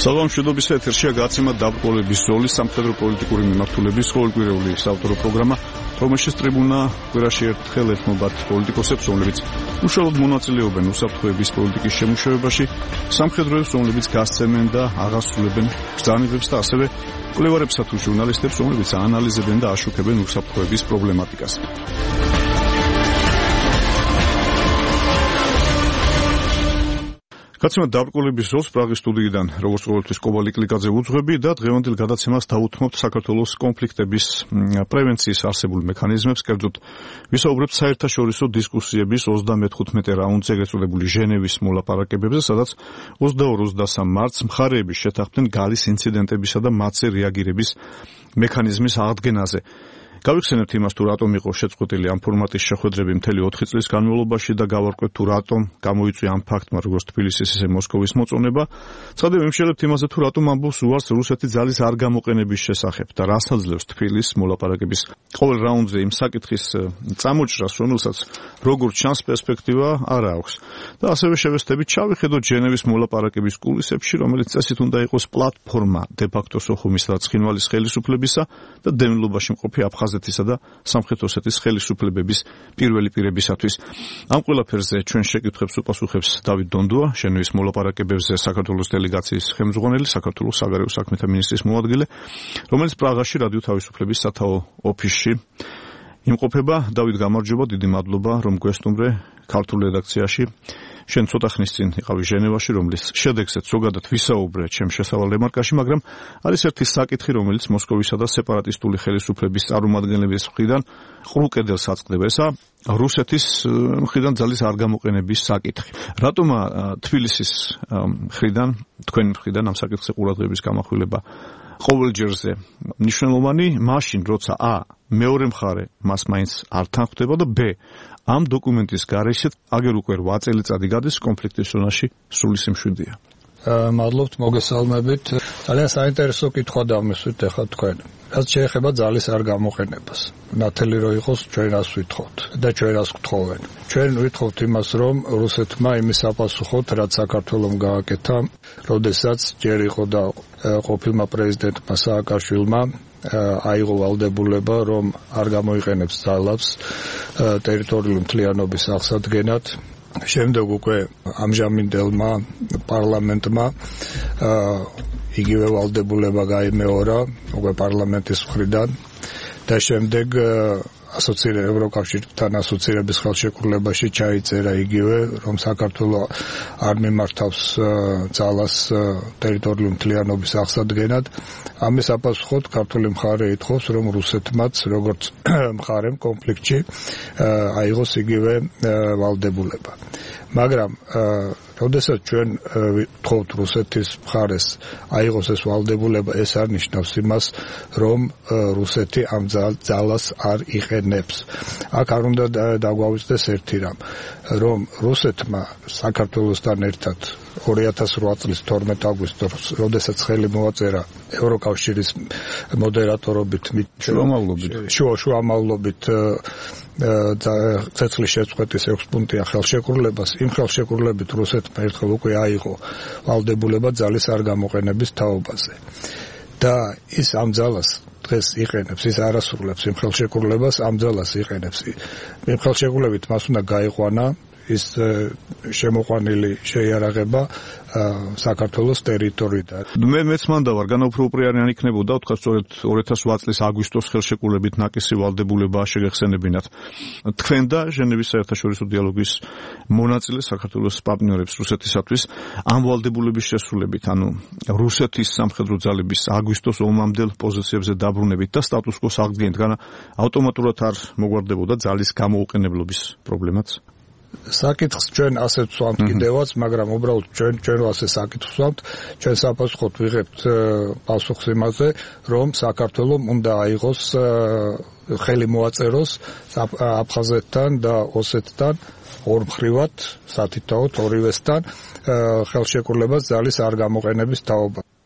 საგამშვიდობისა ეთერშია გაცემა დაბრკოლების ზოლის სამხედრო პოლიტიკური მიმართულების ყოველკვირეული საავტორო პროგრამა, რომელშიც ტრიბუნა კვირაში ერთხელ ეთმობათ პოლიტიკოსებს, რომლებიც უშუალოდ მონაწილეობენ უსაფრთხოების პოლიტიკის შემუშავებაში, სამხედროებს, რომლებიც გასცემენ და აღასრულებენ ბრძანებებს და ასევე მკვლევარებსა თუ ჟურნალისტებს, რომლებიც აანალიზებენ და აშუქებენ უსაფრთხოების პრობლემატიკას. გაცემა დაბრკოლების ზოლს პრაღის სტუდიიდან როგორც ყოველთვის კობალე კლიკაძე უძღვები და დღევანდელ გადაცემას დავუთმობთ საქართველოს კონფლიქტების პრევენციის არსებულ მექანიზმებს, კერძოდ ვისაუბრებთ საერთაშორისო დისკუსიების 35 რაუნდზე გაწოდებული ჟენევის მოლაპარაკებებზე, სადაც 22-23 მარტს მხარეები შეთანხმდნენ გალის ინციდენტებისა და მათზე რეაგირების მექანიზმის აღდგენაზე. გავიხსენებთ იმას, თუ რატომ იყო შეწყვეტილი ამ ფორმატის შეხვედრები მთელი 4 წლის განმავლობაში და გავარკვევთ, თუ რატომ გამოიწვია ამ ფაქტმა როგორც თბილისის, ისე მოსკოვის მოწონება. ცხადე ვიმშელებთ იმაზე, თუ რატომ ამბობს უარს რუსეთი ძალის არ გამოყენების შესახებ და რას აძლევს თბილისს მოლაპარაკების ყოველ რაუნდზე იმ საკითხის წამოჭრას, რომელსაც როგორც ჩანს პერსპექტივა არ აქვს. და ასევე შევესწრებით ჩავიხედოთ ჟენევის მოლაპარაკების კულისებში, რომელიც წესით უნდა იყოს პლატფორმა დე-ფაქტო სოხუმის და ცხინვალის ხელისუფლებისა და დევნილობაში მყოფი აფხაზეთისა და სამხრეთ ოსეთის ხელისუფლებების პირველი პირებისათვის. ამ ყველაფერზე ჩვენ შეკითხვებს უპასუხებს დავით დონდუა, ჟენევის მოლაპარაკებებზე საქართველოს დელეგაციის ხელმძღვანელი, საქართველოს საგარეო საქმეთა მინისტრის მოადგილე, რომელიც პრაღაში რადიო თავისუფლების სათაო ოფისში იმყოფება. დავით, გამარჯობა, დიდი მადლობა, რომ გვესტუმრე ქართულ რედაქციაში. შენ ცოტა ხნის წინ იყავი ჟენევაში, რომლის შედეგზეც ზოგადად ვისაუბრე ჩემ შესავალ რემარკაში, მაგრამ არის ერთი საკითხი, რომელიც მოსკოვისა და სეპარატისტული ხელისუფლების წარმომადგენლების მხრიდან ყრუ კედელს აწყდება. ესა რუსეთის მხრიდან ძალის არ გამოყენების საკითხი. რატომა თბილისის მხრიდან, თქვენი მხრიდან ამ საკითხზე ყურადღების გამახვილება ყოველჯერზე მნიშვნელოვანი, მაშინ როცა მეორე მხარე მას მაინც არ თანხმდება და ამ დოკუმენტის გარეშე აგერ უკვე 8 წელიწადი გადის კონფლიქტის ზონაში სრული სიმშვიდეა. მადლობთ, მოგესალმებით. ძალიან საინტერესო კითხვა დამისვით ახლა თქვენ. რაც შეეხება ძალის არ გამოყენებას. ნათელი რო იყოს, ჩვენ რას ვითხოვთ და ჩვენ რას გთხოვენ. ჩვენ ვითხოვთ იმას, რომ რუსეთმა იმის აპასუხოთ, რაც საქართველომ გააკეთა, როდესაც ჯერ იყო და ყოფილმა პრეზიდენტმა სააკაშვილმა აიღო ვალდებულება, რომ არ გამოიყენებს ძალებს ტერიტორიული მთლიანობის აღსადგენად. შემდეგ უკვე ამჟამინდელმა პარლამენტმა იგივე ვალდებულება გაიმეორა უკვე პარლამენტის მხრიდან და შემდეგ ევროკავშირთან ასოცირების ხელშეკრულებაში ჩაიწერა იგივე, რომ საქართველო არ მიმართავს ძალას ტერიტორიული მთლიანობის აღსადგენად. ამის აპასუხოდ ქართული მხარე ითხოვს, რომ რუსეთმაც როგორც მხარემ კონფლიქტში აიღოს იგივე ვალდებულება. მაგრამ როდესაც ჩვენ ვთხოვთ რუსეთის მხარეს აიღოს ეს ვალდებულება, ეს არ ნიშნავს იმას, რომ რუსეთი ამ ძალას არ იყენებს. აქ არ უნდა დაგვავიწყდეს ერთი რამ, რომ რუსეთმა საქართველოსთან ერთად 2008 წლის 12 აგვისტოს, როდესაც ხელი მოაწერა ევროკავშირის მოდერატორობით შუამავლობით წესლის შეწყვეტის 6 პუნქტიან ხელშეკრულებას, იმ ხელშეკრულებით რუსეთმა ერთხელ უკვე აიღო ვალდებულება ძალის არ გამოყენების თაობაზე. და ის ამ ძალას დღეს იყენებს, ის არასრულებს იმ ხელშეკრულებას, ამ ძალას იყენებს. იმ ხელშეკრულებით მას უნდა გაიყვანა ის შემოყვანილი შეიარაღება საქართველოს ტერიტორიიდან. მეც მანდა ვარ, განაუფროუპრიანი არ იქნებოდა, თქვა სწორედ 2008 წლის აგვისტოს ხელშეკრულებით ნაკისი ვალდებულება შეგეხსენებინათ. თქვენ და ჟენევის საერთაშორისო დიალოგის მონაწილე საქართველოს პარტნიორებს რუსეთისათვის ამ ვალდებულების შესრულებით, ანუ რუსეთის სამხედრო ძალების აგვისტოს ომამდელ პოზიციებზე დაბრუნებით და სტატუს კოს აღდგენით, განა ავტომატურად არ მოგვარდებოდა ძალის გამოუყენებლობის პრობლემაც? საკითხს ჩვენ ასე ვსვამთ კიდევაც, მაგრამ უბრალოდ ჩვენ ასე საკითხს ვსვამთ, ჩვენ საპასუხოდ ვიღებთ პასუხს იმაზე, რომ საქართველომ უნდა აიღოს ხელი მოაწეროს აფხაზეთთან და ოსეთთან ორმხრივად, სათითაოდ ორივესთან ხელშეკრულებას ძალის არ გამოყენების თაობა.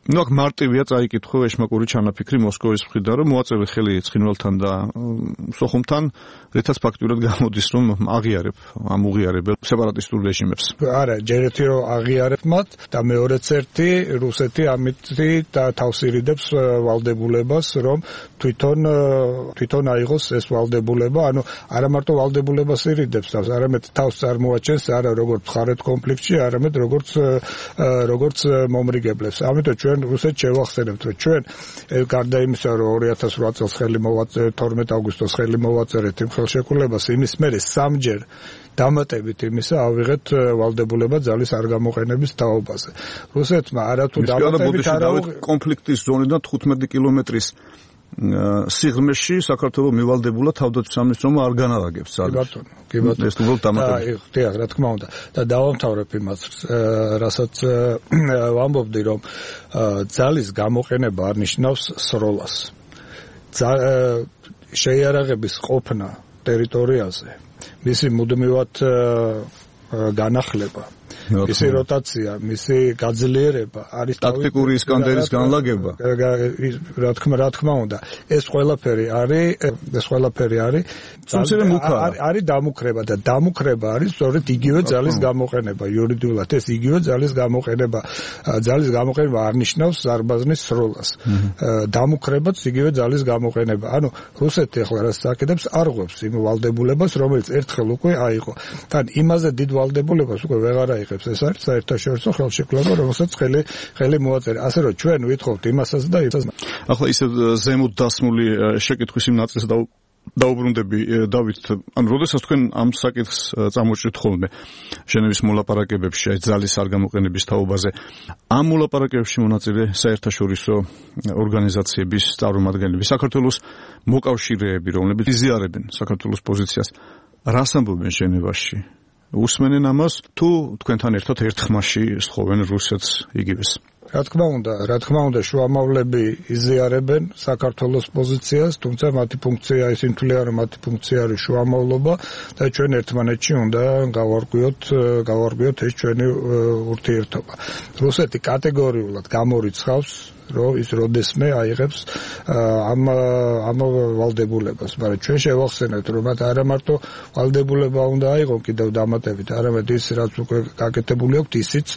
ნუ აქ მარტივია წაიკითხო ეშმაკური ჩანაფიქრი მოსკოვის მხრიდან, რომ მოაწევი ხელი ცხინვალთან და სოხუმთან, რითაც ფაქტურად გამოდის, რომ უღიარებელ სეპარატისტულ რეჟიმებს. არა, ჯერ ერთი რომ აღიარებ მათ და მეორეც ერთი რუსეთი ამით და თავს ირიდებს ვალდებულებას, რომ თვითონ აიღოს ეს ვალდებულება, ანუ არა მარტო ვალდებულებას ირიდებს თავს, არამედ თავს წარმოაჩენს არა როგორც მხარეთ კონფლიქტში, არამედ როგორც მომრიგებლებს. ამიტომ ჩვენ რუსეთს შევახსენებთ, რომ ჩვენ გარდა იმისა, რომ 2008 წელს 12 აგვისტოს ხელი მოვაწერეთ იმ ხელშეკრულებას, იმის მერე სამჯერ დამატებით იმისა ავიღეთ ვალდებულება ძალის არ გამოყენების თაობაზე. რუსეთმა არათუ დამატებით არა კონფლიქტის ზონიდან 15 კილომეტრის სიღრმეში საქართველოს მივალდებულა თავდაცვის სამინისტრომ არ განარაგებს ძალებს. კი ბატონო. ეს უბრალოდ დამატებით. დიახ, რა თქმა უნდა. და დავამთავრებ იმას, რასაც ვამბობდი, რომ ძალის გამოყენება არ ნიშნავს სროლას. შეიარაღების ყოფნა ტერიტორიაზე, მისი მუდმივად განახლება, მისი როტაცია, მისი გაძლიერება არის ტაქტიკური ისკანდერის განლაგება. რა თქმა უნდა, ეს ყველაფერი არის არის დამუქრება და დამუქრება არის სწორედ იგივე ძალის გამოყენება. იურიდიულად ეს იგივე ძალის გამოყენება არ ნიშნავს ზარბაზნის სროლას. დამუქრებაც იგივე ძალის გამოყენება. ანუ რუსეთი ახლა რაც აკეთებს, არ ღვევს იმ ვალდებულებას, რომელიც ერთხელ უკვე აიღო. თან იმაზე დიდ ვალდებულებას უკვე ვეღარ აიღებს. ეს არის საერთაშორისო ხელშეკრულება, რომელსაც ხელი მოაწერა. ასე რომ ჩვენ ვითხოვთ იმასაც და იმასაც. ახლა ისე ზემოთ დასმული შეკითხვის იმ ნაწილს დაუბრუნდები დავით, ანუ როდესაც თქვენ ამ საკითხს წამოჭრით ხოლმე ჟენევის მოლაპარაკებებში ძალის არ გამოყენების თაობაზე, ამ მოლაპარაკებებში მონაწილე საერთაშორისო ორგანიზაციების წარმომადგენლები, საქართველოს მოკავშირეები, რომლებიც იზიარებენ საქართველოს პოზიციას, რას ამბობენ ჟენევაში? უსმენენ ამას თუ თქვენთან ერთად ერთ ხმაში სთხოვენ რუსეთს იგივეს? რა თქმა უნდა, შუამავლები იზიარებენ საქართველოს პოზიციას, თუმცა მათი ფუნქცია ისინი თვლიან, რომ მათი ფუნქცია არის შუამავლობა და ჩვენ ერთმანეთში უნდა გავარკვიოთ ეს ჩვენი ურთიერთობა. რუსეთი კატეგორიულად გამორიცხავს რომ ის როდესმე აიღებს ამ ვალდებულებას, მაგრამ ჩვენ შევახსენებთ, რომ მათ არა მარტო ვალდებულება უნდა აიღონ კიდევ დამატებით, არამედ ის რაც უკვე გაკეთებული აქვს,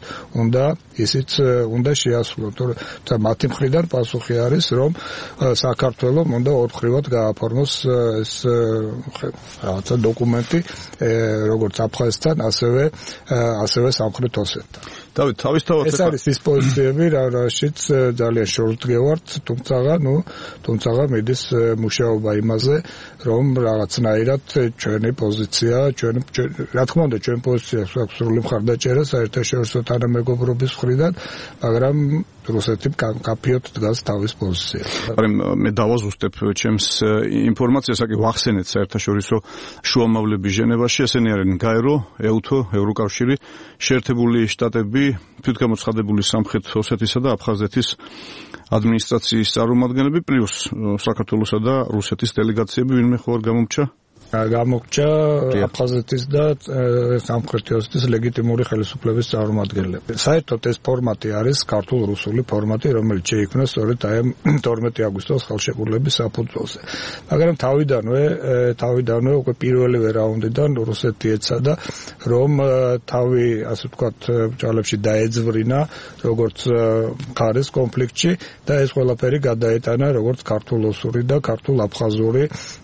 ისიც უნდა შეასრულონ. თუმცა მათი მხრიდან პასუხი არის, რომ საქართველოს უნდა ორმხრივად გააფორმოს ეს რაღაცა დოკუმენტი, როგორც აფხაზეთთან, ასევე სამხრეთ ოსეთთან. დავით, თავისთავად ეს არის ის პოზიციები, რაშიც ძალიან შორტგევართ, თუმცა მიდის მუშაობა იმაზე, რომ რაღაცნაირად ჩვენი პოზიცია, რა თქმა უნდა, ჩვენ პოზიციას აქვს სრული მხარდაჭერა საერთაშორისო თანამეგობრობის მხრიდან, მაგრამ რუსეთი კაფიოდ დგას თავის პოზიციაზე. მე დავაზუსტებ ჩემს ინფორმაციას, აქ ვახსენეთ საერთაშორისო შუამავლები ჟენევაში, ესენი არიან გაერო, ეუთო, ევროკავშირი, შეერთებული შტატები, თვითგამოცხადებული სამხრეთ ოსეთისა და აფხაზეთის ადმინისტრაციის წარმომადგენლები, პლუს საქართველოსა და რუსეთის დელეგაციები, ვინმე ხო არ გამომრჩა? გამოგჭა აფხაზეთის და სამხრეთი ოსეთის ლეგიტიმური ხელისუფლების წარმომადგენლები. საერთოდ ეს ფორმატი არის ქართულ-რუსული ფორმატი, რომელიც შეიქმნა სწორედ აი 12 აგვისტოს ხელშეკრულების საფუძველზე. მაგრამ თავიდანვე უკვე პირველივე რაუნდიდან რუსეთი ეცადა, რომ თავი, ასე ვთქვათ, ბრძოლებში დაეძვრინა, როგორც მხარეს კონფლიქტში და ეს ყველაფერი გადაეტანა როგორც ქართულ-რუსული და ქართულ-აფხაზური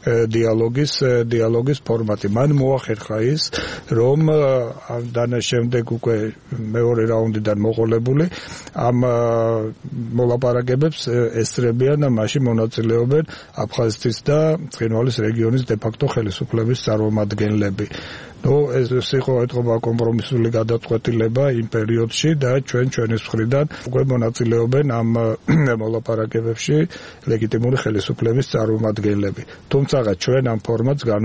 დიალოგის ფორმატი. მან მოახერხა ის, რომ დანა შემდეგ უკვე მეორე რაუნდიდან მოყოლებული ამ მოლაპარაკებებს ესწრებიან და მასში მონაწილეობენ აფხაზეთის და ცხინვალის რეგიონის დე-ფაქტო ხელისუფლების წარმომადგენლები. ეს იყო ეთყობა კომპრომისული გადაწყვეტილება იმ პერიოდში და ჩვენის მხრიდან უკვე მონაწილეობენ ამ მოლაპარაკებებში ლეგიტიმური ხელისუფლების წარმომადგენლები. თუმცა ჩვენ ამ ფორმატს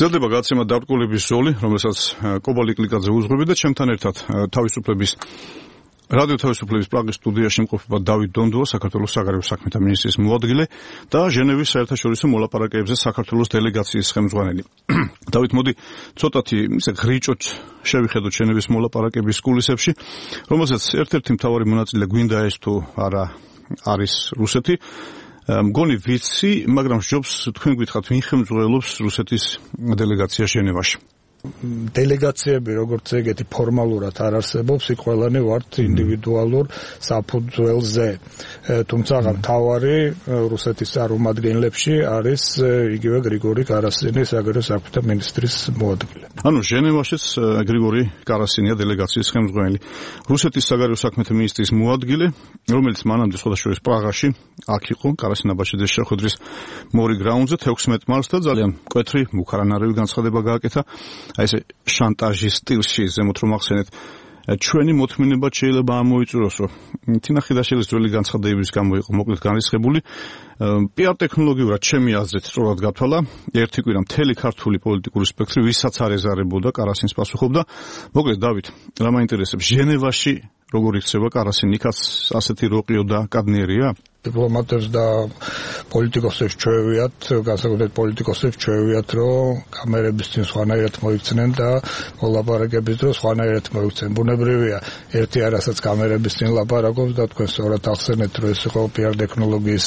გრძელდება გადაცემა დაბრკოლების ზოლი, რომელსაც კობალიკ ლიკაძე უძღვები და ჩემთან ერთად თავისუფლების რადიო თავისუფლების პრაღის სტუდიაში იმყოფება დავით დონდუა, საქართველოს საგარეო საქმეთა მინისტრის მოადგილე და ჟენევის საერთაშორისო მოლაპარაკებებზე საქართველოს დელეგაციის ხელმძღვანელი. დავით, მოდი ცოტათი ისე ღრიჭოთ შევიხედოთ ჟენევის მოლაპარაკების კულისებში, რომელსაც ერთ-ერთი მთავარი მონაწილე გვინდა ეს თუ არა არის რუსეთი. მგონი ვიცი, მაგრამ ჯობს თქვენ გითხრათ, ვინ ხელმძღვანელობს რუსეთის დელეგაცია ჟენევაში? დელეგაციები როგორც ეგეთი ფორმალურად არ არსებობს, იქ ყველანი ვართ ინდივიდუალურ საფუძველზე. თუმცა მთავარი რუსეთის წარმომადგენლებში არის იგივე გრიგორი კარასინი, საგარეო საქმეთა მინისტრის მოადგილე. ანუ ჟენევაშიც გრიგორი კარასინია დელეგაციის ხელმძღვანელი. რუსეთის საგარეო საქმეთა მინისტრის მოადგილე, რომელიც მანამდე სხვადასხვა პრაღაში აქ იყო, კარასინაბაშიძეს შეხვედრის მორი გრაუნდზე 16 მარტს და ძალიან მკვეთრი მუქარანარევი განცხადება გააკეთა. აი ესე შანტაჟის სტილში ზემოთ რომ ახსენეთ, ჩვენი მოთმინებაც შეიძლება ამოიწუროს, რომ თინა ხიდაშელის ძველი განცხადებების გამო იყო მოკლედ განრისხებული. პიარ ტექნოლოგიურად ჩემი აზრით სწორად გათვალა, ერთი კვირა მთელი ქართული პოლიტიკური სპექტრი ვისაც არ ეზარებოდა კარასინს პასუხობდა. მოკლედ დავით, რა მაინტერესებს, ჟენევაში როგორ იქცევა კარასინი, იქაც ასეთი როყიო და კადნიერია? დიპლომატებს და პოლიტიკოსებს ჩვევიათ, განსაკუთრებით პოლიტიკოსებს ჩვევიათ, რომ კამერების წინ სხვანაირად მოიქცნენ და მოლაპარაკების დროს სხვანაირად მოიქცნენ. ბუნებრივია, ერთი არასაც კამერების წინ ლაპარაკობს და თქვენ სწორად ახსენეთ, რომ ეს იყო პიარ ტექნოლოგიის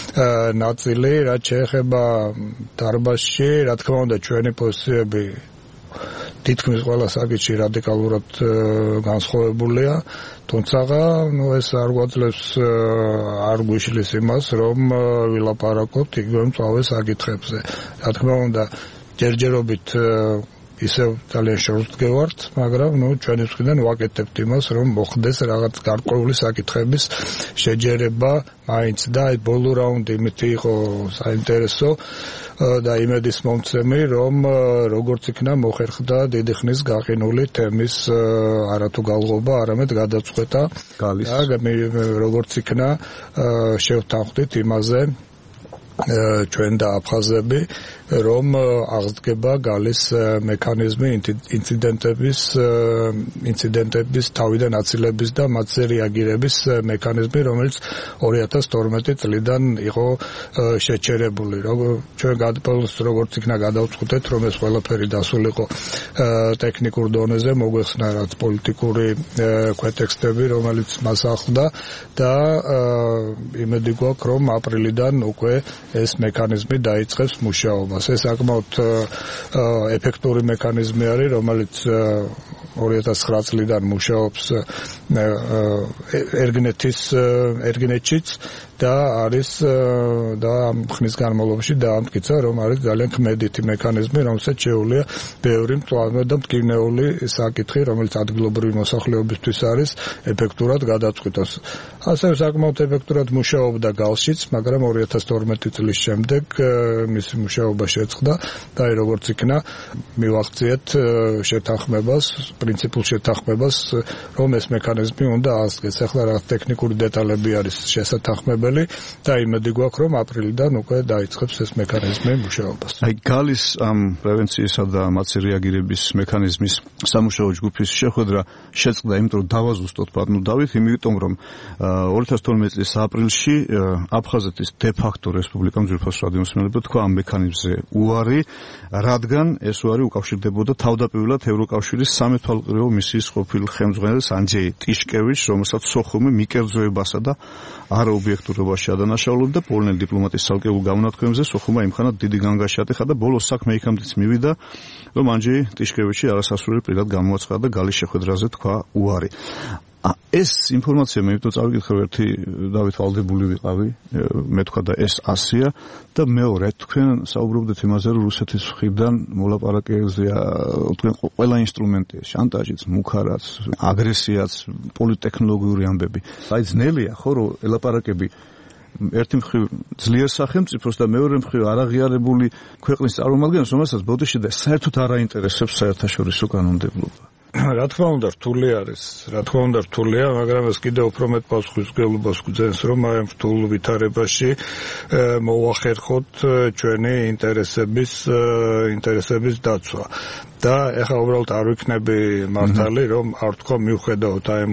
ნაწილი, რაც შეეხება დარბაზში, რა თქმა უნდა, ჩვენი პოზიციები თითქმის ყველა საკითხში რადიკალურად განსხვავებულია. თუმცა, ეს არ გვაძლევს, არ გვიშლის იმას, რომ ვილაპარაკოთ იგივე მწვავე საკითხებზე. რა თქმა უნდა, ჯერჯერობით ისევ ძალიან შორსდგევართ, მაგრამ ჩვენი მხრიდან ვაკეთებთ იმას, რომ მოხდეს რაღაც გარკვეული საკითხების შეჯერება მაინც და აი ბოლო რაუნდი იმით იყო საინტერესო და იმედის მომცემი, რომ როგორც იქნა მოხერხდა დიდი ხნის გაყინული თემის არათუ გალღობა, არამედ გადაწყვეტა და როგორც იქნა შევთანხმდით იმაზე ჩვენ და აფხაზები, რომ აღდგება გალის მექანიზმი ინციდენტების თავიდან აცილების და მათზე რეაგირების მექანიზმი, რომელიც 2012 წლიდან იყო შეჩერებული. ჩვენ როგორც იქნა გადავწყვეტეთ, რომ ეს ყველაფერი დასულიყო ტექნიკურ დონეზე, მოგვეხსნა რაც პოლიტიკური ქვეტექსტები, რომელიც მას ახლდა და იმედი გვაქვს, რომ აპრილიდან უკვე ეს მექანიზმი დაიწყებს მუშაობას. ეს საკმაოდ ეფექტური მექანიზმი არის, რომელიც 2009 წლიდან მუშაობს ერგნეთშიც და არის და ხნის განმავლობაში დაამტკიცა, რომ არის ძალიან ქმედითი მექანიზმი, რომელსაც შეუძლია ბევრი მწვავე და მტკივნეული საკითხი, რომელიც ადგილობრივი მოსახლეობისთვის არის, ეფექტურად გადაწყვიტოს. ასევე საკმაოდ ეფექტურად მუშაობდა გალშიც, მაგრამ 2012 წლის შემდეგ მისი მუშაობა შეწყდა და როგორც იქნა მივახციეთ შეთანხმებას, პრინციპულ შეთანხმებას, რომ ეს მექანიზმი უნდა აღდგეს. ახლა რაღაც ტექნიკური დეტალები არის შესათანხმებელი და იმედი გვაქვს, რომ აპრილიდან უკვე დაიწყებს ეს მექანიზმი მუშაობას. აი გალის ამ პრევენციისა და მათზე რეაგირების მექანიზმის სამუშაო ჯგუფის შეხვედრა შეწყდა, იმიტომ რომ დავაზუსტოთ ბატონო დავით, იმიტომ რომ 2012 წლის აპრილში აფხაზეთის დე-ფაქტო რესპუბლიკამ ძვირფას რადიომსმენელმა თქვა ამ მექანიზმზე უარი, რადგან ეს უარი უკავშირდებოდა თავდაპირველად ევროკავშირის სამეთვალყურეო მისიის ყოფილ ხელმძღვანელს ანჯეი ტიშკევიჩს, რომელსაც სოხუმი მიკერძოებასა და არაობიექტურობაში ადანაშაულებდა და პოლონელი დიპლომატის ცალკეულ გამონათქვამებზე სოხუმმა იმხანად დიდი განგაში ატეხა და ბოლოს საქმე იქამდეც მივიდა, რომ ანჯეი ტიშკევიჩი არასასურველი პირად გამოაცხადა და გალის შეხვედრაზე თქვა უარი. ეს ინფორმაცია მე იმიტომ წავიკითხე, ერთი დავით ვალდებული ვიყავი, მე თქვა და ეს 100-ია და მეორე თქვენ საუბრობდით იმაზე, რომ რუსეთის მხრიდან მოლაპარაკებზეა თქვენ ყველა ინსტრუმენტია, შანტაჟიც, მუქარაც, აგრესიაც, პოლიტექნოლოგიური ამბები. აი ძნელია ხო რომ ელაპარაკები ერთი მხრივ ძლიერ სახელმწიფოს და მეორე მხრივ არაღიარებული ქვეყნის წარმომადგენლებს, რომელსაც ბოდიში და საერთოდ არ აინტერესებს საერთაშორისო კანონმდებლობა. რა თქმა უნდა რთული არის, მაგრამ ეს კიდევ უფრო მეტ პასუხისმგებლობას გვძენს, რომ აი ამ რთულ ვითარებაში მოვახერხოთ ჩვენი ინტერესების დაცვა. და ეხლა უბრალოდ არ ვიქნები მართალი, რომ არ თქვა მიუხედავად იმ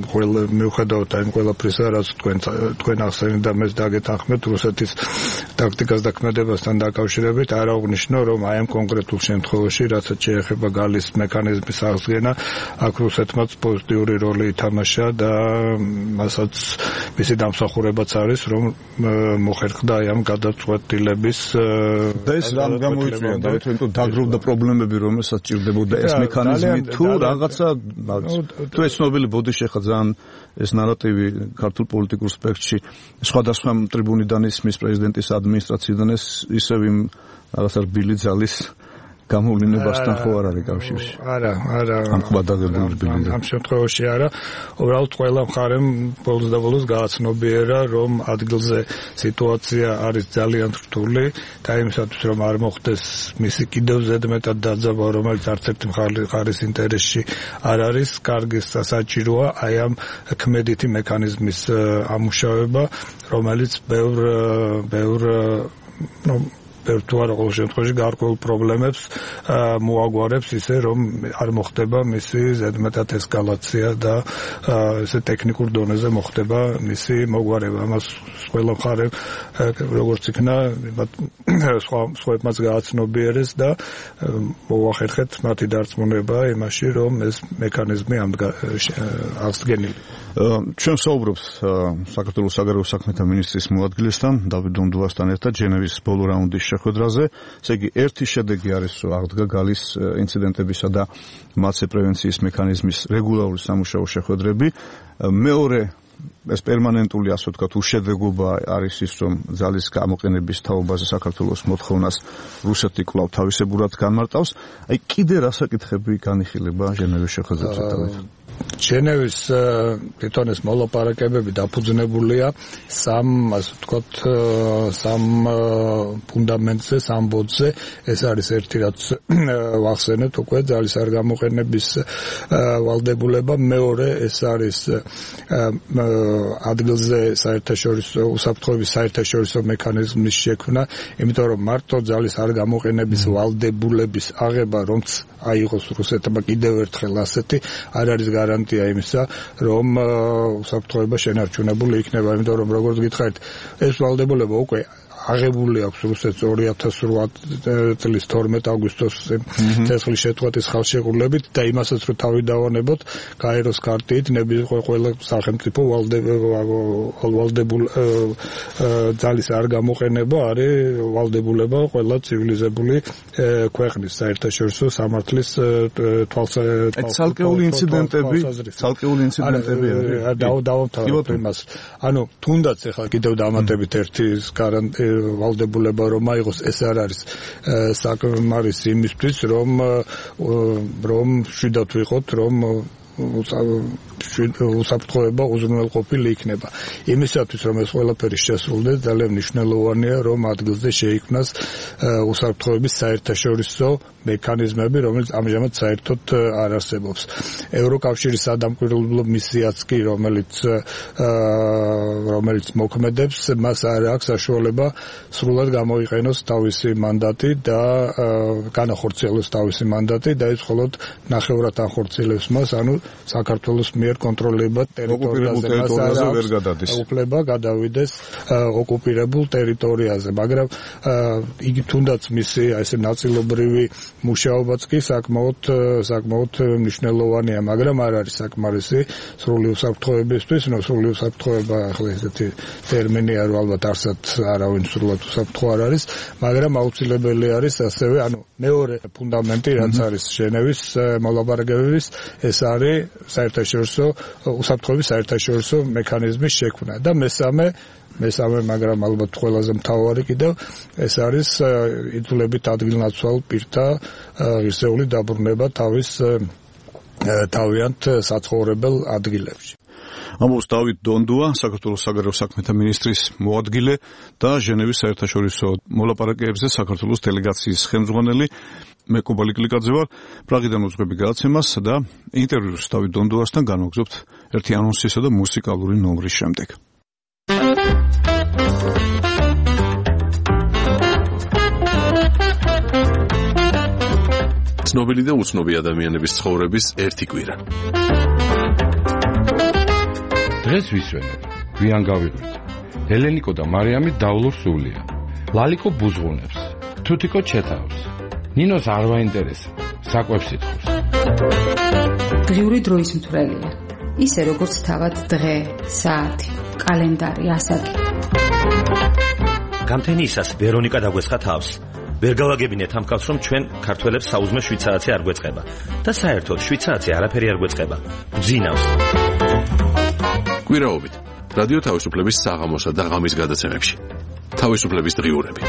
ყველაფრისა, რაც თქვენ ახსენეთ და მეც დაგეთანხმეთ რუსეთის ტაქტიკას და ქმედებასთან დაკავშირებით, არ აღნიშნო, რომ აი ამ კონკრეტულ შემთხვევაში, რასაც შეეხება გალის მექანიზმის აღდგენა, აქ რუსეთმაც პოზიტიური როლი ითამაშა და მასაც მისი დამსახურებაც არის, რომ მოხერხდა აი ამ გადაწყვეტილების და ეს რამ გამოიწვია, თვითონ დაგროვდა პრობლემები, რომელსაც ჭირდებოდა ეს მექანიზმი თუ რაღაცა თუ ეს ცნობილი ბოდიში ხა ძალიან ეს ნარატივი ქართულ პოლიტიკურ სპექტრში სხვადასხვა ტრიბუნიდან ისმის პრეზიდენტის ადმინისტრაციიდან ეს ისევ იმ რაღაცა რბილი ძალის გამოვლენებასთან ხო არ არის კავშირში? არა. ამ ხვადაღებული რბილი. ამ შემთხვევაში არა. უბრალოდ ყველა მხარემ ბოლოს და ბოლოს გააცნობიერა, რომ ადგილზე სიტუაცია არის ძალიან რთული და იმისათვის რომ არ მოხდეს მისი კიდევ ზედმეტად დაძაბვა, რომელიც არც ერთი მხარის ინტერესში არ არის, კარგი საჭიროა აი ამ ქმედითი მექანიზმის ამუშავება, რომელიც ბევრ თუ არა ყოველ შემთხვევაში გარკვეულ პრობლემებს მოაგვარებს ისე რომ არ მოხდება მისი ზედმეტად ესკალაცია და ესე ტექნიკურ დონეზე მოხდება მისი მოგვარება. ამას ყველა მხარე როგორც იქნა სხვაებმაც გააცნობიერეს და მოახერხეთ მათი დარწმუნება იმაში, რომ ეს მექანიზმი აღდგენილი. ჩვენ საუბრობთ საქართველოს საგარეო საქმეთა მინისტრის მოადგილესთან დავით დონდუასთან ერთად ჟენევის ბოლო რაუნდის შეხვედრაზე. ესე იგი, ერთი შედეგი არის, რომ აღდგა გალის ინციდენტებისა და მათზე პრევენციის მექანიზმის რეგულარული სამუშაო შეხვედრები. მეორე ეს პერმანენტული, ასე ვთქვათ, უშედეგობა არის ის, რომ ძალის გამოყენების თაობაზე საქართველოს მოთხოვნას რუსეთი კვლავ თავისებურად განმარტავს. აი, კიდე რა საკითხები განიხილება ჟენევის შეხვედრაზე დავით? ჟენევის თვითონ ეს მოლაპარაკებები დაფუძნებულია სამ ფუნდამენტზე, სამ ბოძზე. ეს არის ერთი, რაც ვახსენეთ უკვე, ძალის არ გამოყენების ვალდებულება. მეორე, ეს არის ადგილზე საერთაშორისო უსაფრთხოების საერთაშორისო მექანიზმის შექმნა, იმიტომ რომ მარტო ძალის არ გამოყენების ვალდებულების აღება, რომც აიღოს რუსეთმა კიდევ ერთხელ ასეთი, არ არის გარანტია იმისა, რომ უსაფრთხოება შენარჩუნებული იქნება, იმიტომ რომ როგორც გითხარით, ეს ვალდებულება უკვე აღებული აქვს რუსეთს 2008 წლის 12 აგვისტოს ცეცხლის შეწყვეტის ხალხშეღურლებით და იმასაც რომ თავი დავანებოთ გაეროს ქარტით ყველა სახელმწიფო ვალდებულ ძალის არ გამოყენება არის ვალდებულება ყველა ცივილიზებული ქვეყნის საერთაშორისო სამართლის ცალკეული ინციდენტები დავამთავროთ იმას. ანუ თუნდაც ახლა კიდევ დამატებით ერთი ვალდებულება რომ აიღოს, ეს არ არის საკმარისი იმისთვის, რომ შვიდად ვიყოთ, რომ უსაფრთხოება უზრუნველყოფილი იქნება. იმისათვის, რომ ეს ყველაფერი შესრულდეს, ძალიან მნიშვნელოვანია, რომ ადგილზე შეიქმნას უსაფრთხოების საერთაშორისო მექანიზმები, რომელიც ამჟამად საერთოდ არ არსებობს. ევროკავშირის სადამკვირვებლო მისიაც კი, რომელიც მოქმედებს, მას არ აქვს საშუალება სრულად გამოიყენოს თავისი მანდატი და განახორციელოს თავისი მანდატი და ეს მხოლოდ ნახევრად ახორციელებს მას, ანუ საქართველოს მიერ კონტროლირებად ტერიტორიაზე ვერ გადადის. უფლება გადავიდეს ოკუპირებულ ტერიტორიაზე, მაგრამ იგი თუნდაც მისი ესე ნაწილობრივი მუშაობაც კი საკმაოდ მნიშვნელოვანია, მაგრამ არ არის საკმარისი სრული უსაფრთხოებისთვის, სრული უსაფრთხოება ახლა ესეთი ტერმინია, რომ ალბათ არსად არავინ სრულად უსაფრთხო არ არის, მაგრამ აუცილებელი არის ასევე, მეორე ფუნდამენტი, რაც არის ჟენევის მოლაპარაკებების, ეს არის საერთაშორისო უსაფრთხოების საერთაშორისო მექანიზმის შექმნა და მესამე, მაგრამ ალბათ ყველაზე მთავარი კიდევ, ეს არის იძულებით ადგილნაცვალ პირთა ღირსეული დაბრუნება თავიანთ საცხოვრებელ ადგილებში. ამბობს დავით დონდუა, საქართველოს საგარეო საქმეთა მინისტრის მოადგილე და ჟენევის საერთაშორისო მოლაპარაკებებზე საქართველოს დელეგაციის ხელმძღვანელი. მე კობალი კლიკაძე ვარ. პრაღიდან უძღვები გადაცემას და ინტერვიუს დავით დონდუასთან განვაგრძობთ ერთი ანონსისა და მუსიკალური ნომრის შემდეგ. ცნობილი და უცნობი ადამიანების ცხოვრების ერთი კვირა. დღეს ვისვენებ, გვიან გავიღვით. ელენიკო და მარიამი დაულურ სულია. ლალიკო ბუზღუნებს, თუთიკო ჩეთავს. ნინოს არ ვაინტერესებს, საკვებს ითხოვს. დღიური დროის მთვრელია. ისე როგორც თავად დღე, საათი, კალენდარი, ასაკი. გამთენიისას ვერონიკა დაგვესხა თავს. ვერ გავაგებინეთ ამ კაცს, რომ ჩვენ ქართველებს საუზმე შვიცარაცი არ გვეწყება და საერთოდ შვიცარაცი არაფერი არ გვეწყება. გძინავს. კვირაობით რადიო თავისუფლების საღამოსა და ღამის გადაცემებში. თავისუფლების დღიურები.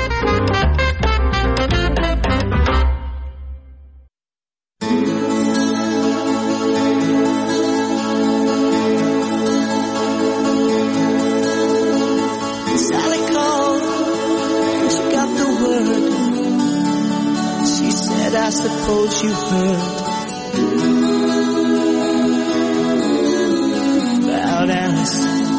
I suppose you heard about Alice.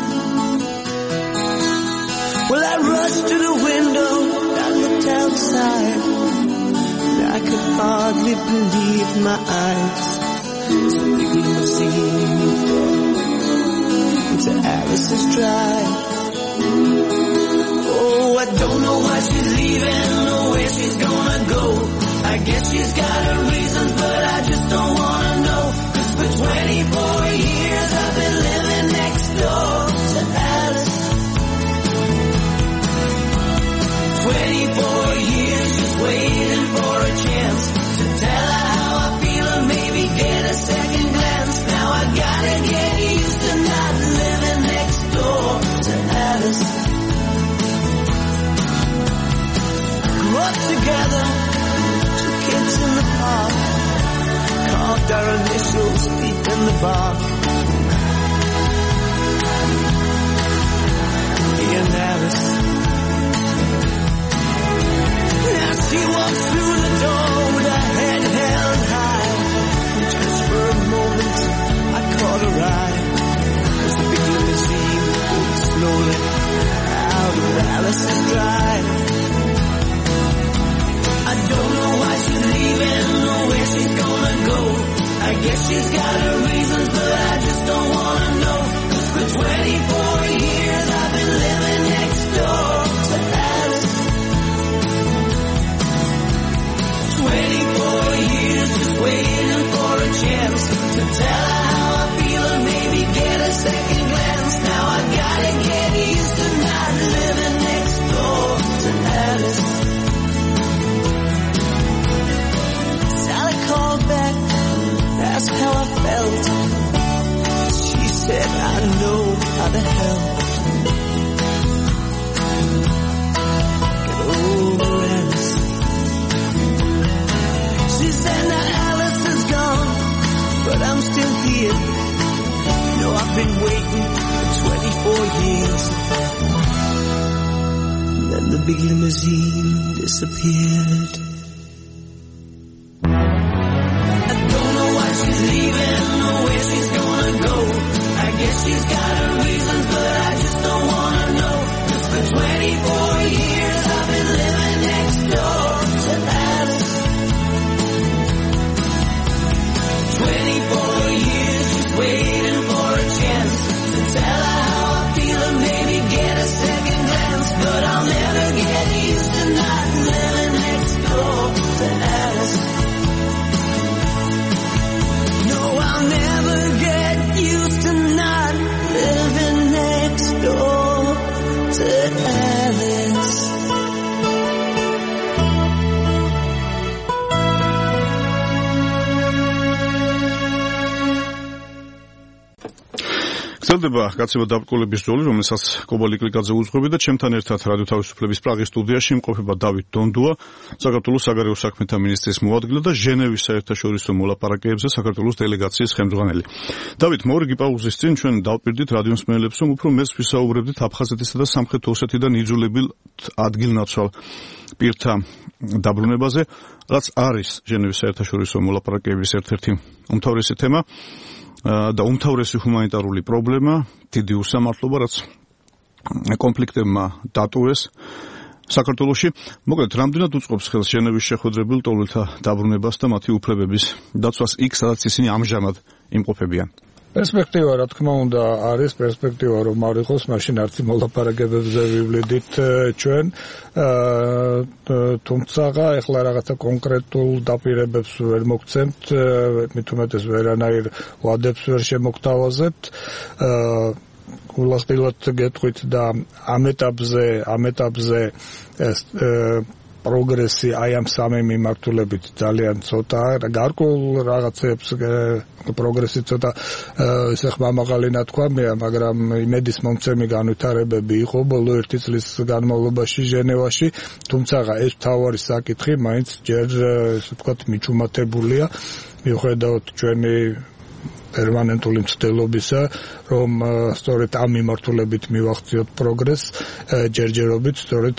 Well, I rushed to the window, I looked outside, and I could hardly believe my eyes. It's a big limousine into Alice's drive. Oh, I don't know why she's leaving or where she's gonna go. I guess she's got her reasons, but I just don't wanna know. 'Cause for 24 years I've been living next door to Alice. 24 years just waiting for a chance to tell her how I feel and maybe get a second glance. Now I gotta get used to not living next door to Alice. Grew up together, kids in the park, carved our initials deep in the bark. Me and Alice. Now she walks through the door with her head held high. And just for a moment I caught her eye as the big limousine pulled slowly out of Alice's drive. I don't know why she's leaving or where she's gonna go. I guess she's got her reasons, but I just don't wanna know. 'Cause for 24 years I've been living next door to Alice. 24 years just waiting for a chance to tell her how I feel and maybe get a second glance. Now I gotta get used to not living next door to Alice. Called back, asked how I felt. She said, I know how to help. Get over Alice. She said, now Alice is gone, but I'm still here. You know, I've been waiting for 24 years. And then the big limousine disappeared. She's leaving or where she's gonna go. I guess she's got her reasons, but I just don't wanna know. 'Cause for 24 years I've been living next door to Alice. 24 years just waiting for a chance to tell her how I feel and maybe get a second glance. But I'll never get used to not living next door to Alice. I'll never get used to not living next door to Alice. გრძელდება კაცებად დაბრკოლების ბრძოლა, რომელსაც კობა ლიკლიკაძე უძღვები და ჩემთან ერთად რადიო თავისუფლების პრაღის სტუდიაში იმყოფება დავით დონდუა, საქართველოს საგარეო საქმეთა მინისტრის მოადგილე და ჟენევის საერთაშორისო მოლაპარაკებებზე საქართველოს დელეგაციის ხელმძღვანელი. დავით, მორიგი პაუზის წინ ჩვენ დავპირდით რადიო მსმენელებს, რომ უფრო მეც ვისაუბრებდით აფხაზეთისა და სამხრეთ ოსეთიდან იძულებილ ადგილნაცვალ პირთა დაბრუნებაზე, რაც არის ჟენევის საერთაშორისო მოლაპარაკებების ერთ-ერთი უმთავრესი თემა. და უმთავრესი ჰუმანიტარული პრობლემა, დიდი უსამართლობა, რაც კონფლიქტებმა დატოვეს საქართველოში. მოკლედ, რამდენად უწყობს ხელს ჟენევის შეხვედრებელ ტოლულთა დაბრუნებას და მათი უფლებების დაცვას იქ, სადაც ისინი ამჟამად იმყოფებიან? პერსპექტივა, რა თქმა უნდა, არის პერსპექტივა, რომ არ იყოს, მაშინ არც მოლაპარაკებებზე ვივლიდით ჩვენ. თუმცა, ეხლა რაღაცა კონკრეტულ დაპირებებს ვერ მოგცემთ, მით უმეტეს ვერანაირ ვადებს ვერ შემოგთავაზებთ. გულახდილად გეტყვით და ამ ეტაპზე პროგრესი აი ამ სამი მიმართულებით ძალიან ცოტაა. გარკვეულ რაღაცებს პროგრესი ცოტა ესე ხმამაღალი ნათქვამია, მაგრამ იმედის მომცემი განვითარებები იყო ბოლო 1 წლის განმავლობაში ჟენევაში. თუმცა ეს მთავარი საკითხი მაინც ჯერ ესე ვთქვათ მიჩუმათებულია, მიუხედავად ჩვენი პერმანენტული მცდელობისა, რომ სწორედ ამ მიმართულებით მივახციოთ პროგრესს, ჯერჯერობით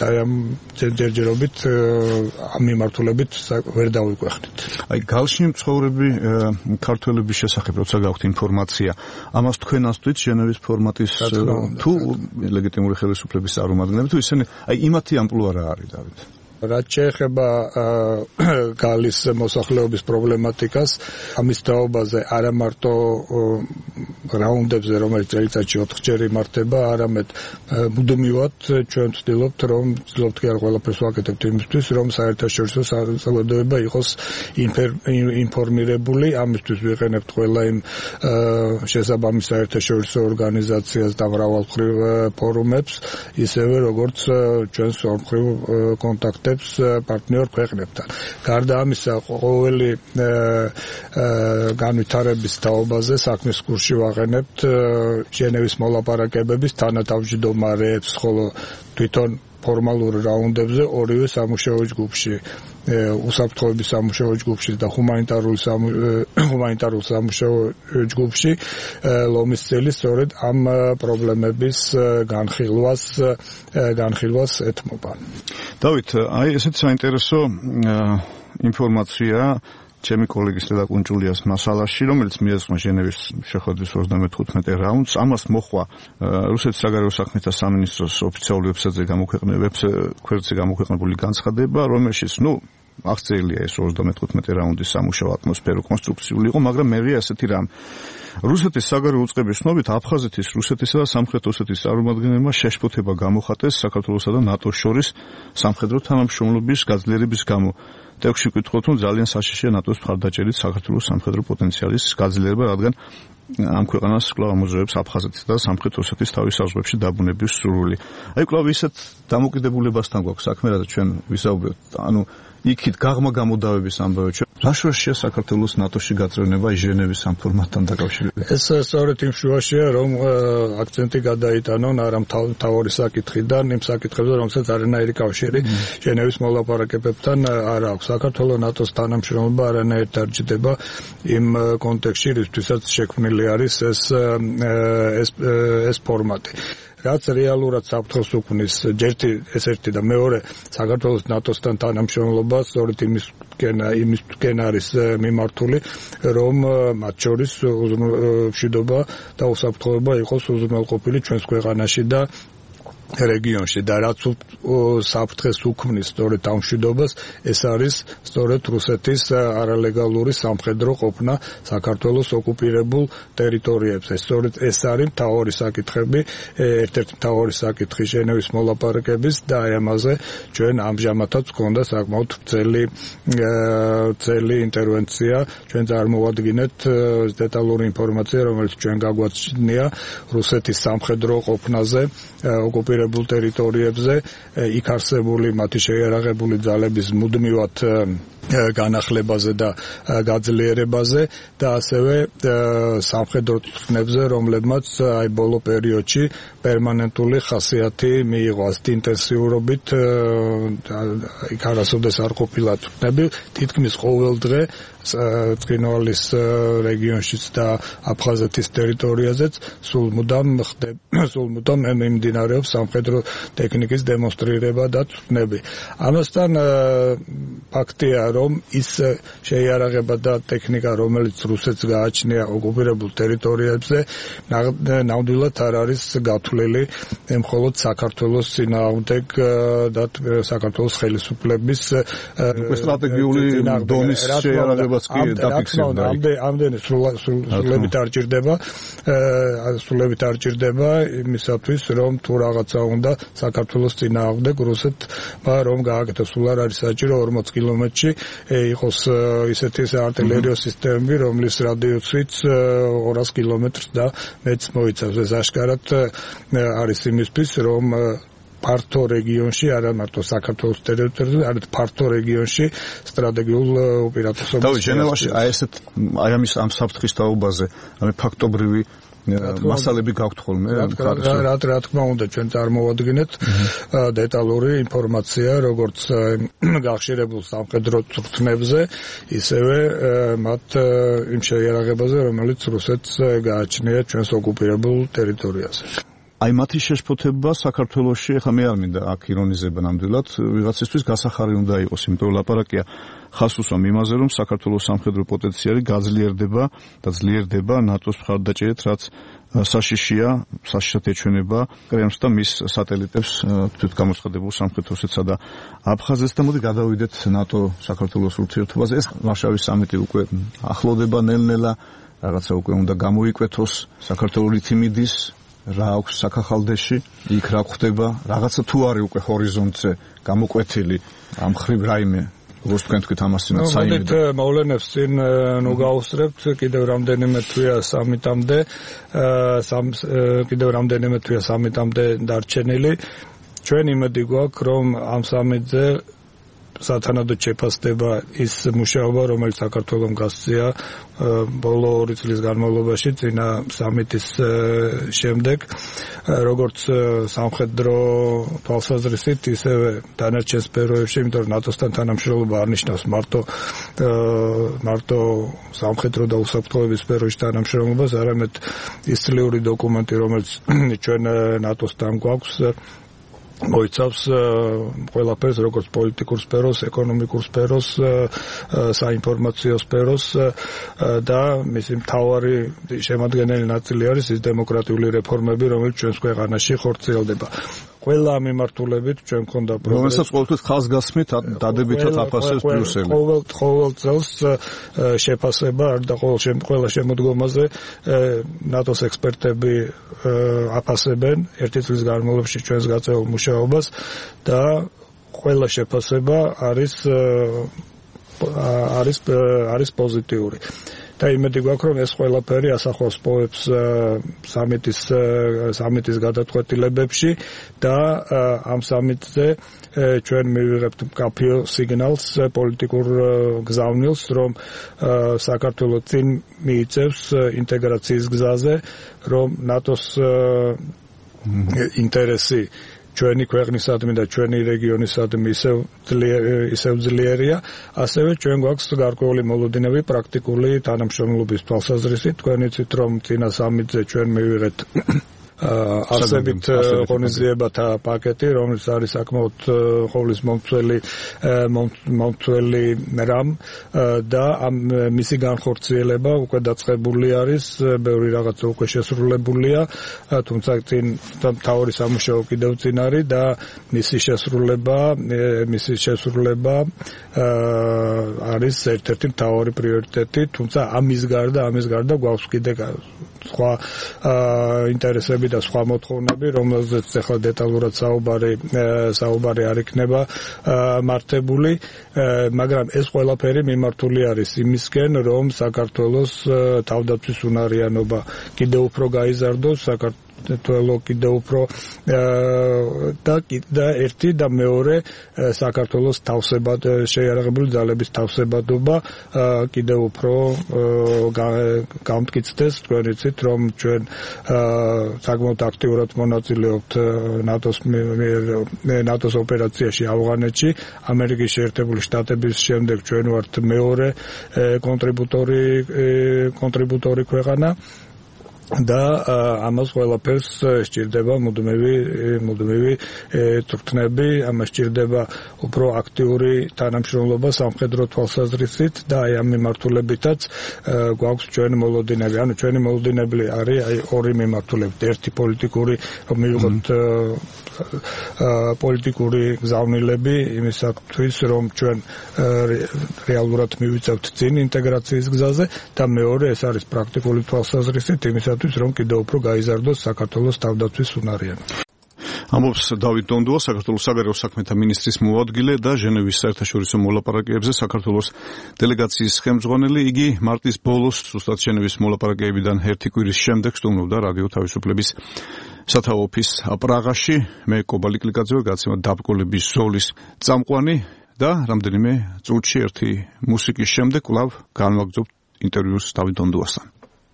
ამ მიმართულებით ვერ დავიკვეხნით. აი, გალში მცხოვრები ქართველების შესახებ როცა გაქვთ ინფორმაცია, ამას თქვენ ასვით ჟენევის ფორმატის თუ ლეგიტიმური ხელისუფლების წარმომადგენლები, თუ ისინი, აი, იმათი ამპლუა რა არის, დავით? რაც შეეხება გალის მოსახლეობის პრობლემატიკას, ამის თაობაზე არა მარტო რაუნდებზე, რომელიც წელიწადში 4-ჯერ იმართება, არამედ მუდმივად ჩვენ ვცდილობთ კი არ ყველაფერს ვაკეთებთ იმისთვის, რომ საერთაშორისო საზოგადოება იყოს ინფორმირებული, ამისთვის ვიყენებთ ყველა იმ შესაბამის საერთაშორისო ორგანიზაციას და მრავალმხრივ ფორუმებს, ისევე როგორც ჩვენს ორმხრივ კონტაქტებს პარტნიორ ქვეყნებთან. გარდა ამისა, ყოველი განვითარების თაობაზე საქმის კურსში ვაყენებთ ჟენევის მოლაპარაკებების თანათავმჯდომარეებს, ხოლო თვითონ ფორმალურ რაუნდებზე ორივე სამუშაო ჯგუფში, უსაფრთხოების სამუშაო ჯგუფში და ჰუმანიტარულ სამუშაო ჯგუფში ლომის წელი სწორედ ამ პრობლემების განხილვას ეთმობა. დავით, აი ესეც საინტერესო ინფორმაცია ჩემი კოლეგის რედაქტორ ჯულიას მასალაში, რომელიც მიეძღვნა ჟენევის შეხვედრის 35 რაუნდს. ამას მოხვა რუსეთის საგარეო საქმეთა სამინისტროს ოფიციალური ვებსაიტზე გამოქვეყნებული განცხადება, რომელშიც, აღწერილია ეს 35 რაუნდის სამუშაო ატმოსფერო კონსტრუქციული იყო, მაგრამ მერია ასეთი რამ. რუსეთის საგარეო უწყების ცნობით აფხაზეთის, რუსეთისა და სამხრეთ ოსეთის წარმომადგენლებმა შეშფოთება გამოხატეს საქართველოსა და ნატოს შორის სამხედრო თანამშრომლობის გაძლიერების გამო. ტექსტში ვკითხოთ, რომ ძალიან საშიშია ნატოს მხარდაჭერით საქართველოს სამხედრო პოტენციალის გაძლიერება, რადგან ამ ქვეყანას კვლავ ამოძრავებს აფხაზეთის და სამხრეთ ოსეთის თავის საზღვრებში დაბრუნების სურვილი. აი, კვლავ ისეთ დამოკიდებულებასთან გვაქვს საქმე, რაც ჩვენ ვისაუბრებთ. იქით გაღმა გამოდავების ამბავი ჩვენ. რა შუაშია საქართველოს ნატოში გაწევრება ჟენევის ამ ფორმატთან დაკავშირებით? ეს სწორედ იმ შუაშია, რომ აქცენტი გადაიტანონ არა მთავარი საკითხიდან, იმ საკითხებზე, რომელსაც არანაირი კავშირი ჟენევის მოლაპარაკებებთან არ აქვს. საქართველოს ნატოს თანამშრომლობა არანაირად არ ჯდება იმ კონტექსტში, რისთვისაც შექმნილი არის ეს ფორმატი. რაც რეალურად საფრთხეს უქმნის ერთი და მეორე საქართველოს ნატოსთან თანამშრომლობა სწორედ იმისკენ არის მიმართული, რომ მათ შორის მშვიდობა და უსაფრთხოება იყოს უზრუნველყოფილი ჩვენს ქვეყანაში და რეგიონში და რაც საფრთხეს უქმნის სწორედ ამ მშვიდობას, ეს არის სწორედ რუსეთის არალეგალური სამხედრო ყოფნა საქართველოს ოკუპირებულ ტერიტორიებზე. სწორედ ეს არის მთავარი საკითხები, ერთ-ერთი მთავარი საკითხი ჟენევის მოლაპარაკების და აი ამაზე ჩვენ ამჟამადაც გვქონდა საკმაოდ ძელი ინტერვენცია. ჩვენ წარმოვადგინეთ დეტალური ინფორმაცია, რომელიც ჩვენ გაგვაჩნია რუსეთის სამხედრო ყოფნაზე ოკუპირებულ ოკუპირებულ ტერიტორიებზე იქ არსებული მათი შეიარაღებული ძალების მუდმივად განახლებაზე და გაძლიერებაზე და ასევე სამხედრო წვრთნებზე, რომლებმაც აი ბოლო პერიოდში პერმანენტული ხასიათი მიიღო ინტენსიურობით იქ არასოდეს არ ყოფილა წვრთნები თითქმის ყოველ დღე ცხინვალის რეგიონშიც და აფხაზეთის ტერიტორიაზეც სულ მუდამ მიმდინარეობს სამხედრო ტექნიკის დემონსტრირება და წვრთნები. ამასთან ფაქტია, რომ ის შეიარაღება და ტექნიკა, რომელიც რუსეთს გააჩნია ოკუპირებულ ტერიტორიებზე, ნამდვილად არ არის გათვლილი მხოლოდ საქართველოს წინააღმდეგ და საქართველოს ხელისუფლების სტრატეგიული დონის შეიარაღებაც კი დაფიქსირდა. ამდენი სრულებით არ ჭირდება იმისათვის, რომ თუ რაღაცა უნდა საქართველოს წინააღმდეგ რუსეთმა რომ გააკეთოს, სულ არ არის საჭირო 40 კილომეტრში იყოს ისეთი არტილერიო სისტემები, რომლის რადიუსიც 200 კილომეტრს და მეც მოიცავს. ეს აშკარად არის იმისთვის, რომ ფართო რეგიონში, არა მარტო საქართველოს ტერიტორიაზე, არამედ ფართო რეგიონში სტრატეგიულ უპირატესობას. დავით, ჟენევაში აი ამის ამ საფრთხის თაობაზე, ამე ფაქტობრივი მასალები გაქვთ ხოლმე? რა თქმა უნდა, ჩვენ წარმოვადგინეთ დეტალური ინფორმაცია, როგორც გახშირებულ სამხედრო წვრთნებზე, ისევე მათ იმ შეიარაღებაზე, რომელიც რუსეთს გააჩნია ჩვენს ოკუპირებულ ტერიტორიაზე. აი მათი შეშფოთება საქართველოში, ეხლა მე არ მინდა აქ ირონიზება ნამდვილად, ვიღაცისთვის გასახარი უნდა იყოს, იმიტომ რომ ლაპარაკია ხას უსვამ იმაზე, რომ საქართველოს სამხედრო პოტენციალი გაძლიერდება და ძლიერდება ნატოს მხარდაჭერით, რაც საშიშად ეჩვენება კრემლს და მის სატელიტებს თვითგამოცხადებულ სამხრეთ ოსეთსა და აფხაზეთს და მოდი გადავიდეთ ნატო საქართველოს ურთიერთობაზე. ეს ვარშავის სამიტი უკვე ახლოვდება ნელ-ნელა, რაღაცა უკვე უნდა გამოიკვეთოს, საქართველო რითი მიდის, რა აქვს საქახალდეში, იქ რა ხდება, რაღაცა თუ არის უკვე ჰორიზონტზე გამოკვეთილი ამ ხრივ რაიმე, როგორც თქვენ თქვით ამას წინათ საიმედო. მოვლენებს წინ გაუსწრებთ, კიდევ რამდენიმე თვეა სამიტამდე დარჩენილი. ჩვენ იმედი გვაქვს, რომ ამ სამიტზე სათანადოდ შეფასდება ის მუშაობა, რომელიც საქართველომ გასწია ბოლო 2 წლის განმავლობაში წინა სამიტის შემდეგ, როგორც სამხედრო თვალსაზრისით, ისევე დანარჩენ სფეროებში, იმიტომ რომ ნატოსთან თანამშრომლობა არ ნიშნავს მარტო სამხედრო და უსაფრთხოების სფეროში თანამშრომლობას, არამედ ის წლიური დოკუმენტი, რომელიც ჩვენ ნატოსთან გვაქვს, მოიცავს ყველაფერს, როგორც პოლიტიკურ სფეროს, ეკონომიკურ სფეროს, საინფორმაციო სფეროს და მისი მთავარი შემადგენელი ნაწილი არის ის დემოკრატიული რეფორმები, რომელიც ჩვენს ქვეყანაში ხორციელდება. ყველა მიმართულებით ჩვენ გქონდა პროგრესი. რომელსაც ყოველთვის ხაზგასმით დადებითად აფასებს ბრიუსელი. ყოველ წელს შეფასება და ყველა შემოდგომაზე ნატოს ექსპერტები აფასებენ ერთი წლის განმავლობაში ჩვენს გაწეულ მუშაობას და ყველა შეფასება არის პოზიტიური. და იმედი გვაქვს, რომ ეს ყველაფერი ასახავს პოებს სამიტის გადაწყვეტილებებში და ამ სამიტზე ჩვენ მივიღებთ მკაფიო სიგნალს, პოლიტიკურ გზავნილს, რომ საქართველოს წინ მიიწევს ინტეგრაციის გზაზე, რომ ნატოს ინტერესი ჩვენი ქვეყნისადმი და ჩვენი რეგიონისადმი ისევ ძლიერია, ასევე ჩვენ გვაქვს გარკვეული მოლოდინები პრაქტიკული თანამშრომლობის თვალსაზრისით. თქვენ იცით, რომ წინა სამიტზე ჩვენ მივიღეთ არსებით ღონისძიებათა პაკეტი, რომელიც არის საკმაოდ ყოვლის მომცველი რამ და მისი განხორციელება უკვე დაწყებული არის, ბევრი რაღაცა უკვე შესრულებულია, თუმცა წინ მთავარი სამუშაო კიდევ წინ არის და მისი შესრულება არის ერთ-ერთი მთავარი პრიორიტეტი, თუმცა ამის გარდა გვაქვს კიდე სხვა ინტერესები და სხვა მოთხოვნები, რომელზეც ახლა დეტალურად საუბარი არ იქნება მართებული, მაგრამ ეს ყველაფერი მიმართული არის იმისკენ, რომ საქართველოს თავდაცვის უნარიანობა კიდევ უფრო გაიზარდოს, საქართველო კიდევ უფრო და ერთი და მეორე საქართველოს თავსებად შეიარაღებული ძალების თავსებადობა კიდევ უფრო გამტკიცდეს. თქვენ იცით, რომ ჩვენ საკმაოდ აქტიურად მონაწილეობთ ნატოს ოპერაციაში ავღანეთში. ამერიკის შეერთებული შტატების შემდეგ ჩვენ ვართ მეორე კონტრიბუტორი ქვეყანა და ამას ყველაფერს სჭირდება მუდმივი წვრთნები, ამას სჭირდება უფრო აქტიური თანამშრომლობა სამხედრო თვალსაზრისით და აი ამ მიმართულებითაც გვაქვს ჩვენი მოლოდინები. ანუ ჩვენი მოლოდინები არის ორი მიმართულებით. ერთი პოლიტიკური, რომ მივიღოთ პოლიტიკური გზავნილები იმისათვის, რომ ჩვენ რეალურად მივიწევთ წინ ინტეგრაციის გზაზე და მეორე ეს არის პრაქტიკული თვალსაზრისით იმისათვის, რომ კიდევ უფრო გაიზარდოს საქართველოს თავდაცვის უნარიანი. ამბობს დავით დონდუა, საქართველოს საგარეო საქმეთა მინისტრის მოადგილე და ჟენევის საერთაშორისო მოლაპარაკებებზე საქართველოს დელეგაციის ხელმძღვანელი. იგი მარტის ბოლოს ზუსტად ჟენევის მოლაპარაკებიდან ერთი კვირის შემდეგ სტუმრობდა რადიო თავისუფლების სათავო ოფისს პრაღაში. მე კობა ლიკლიკაძე ვარ, გაცემა დაბრკოლების ზოლის წამყვანი და რამდენიმე წუთში ერთი მუსიკის შემდეგ კვლავ განვაგრძობთ ინტერვიუს დავით დონდუასთან.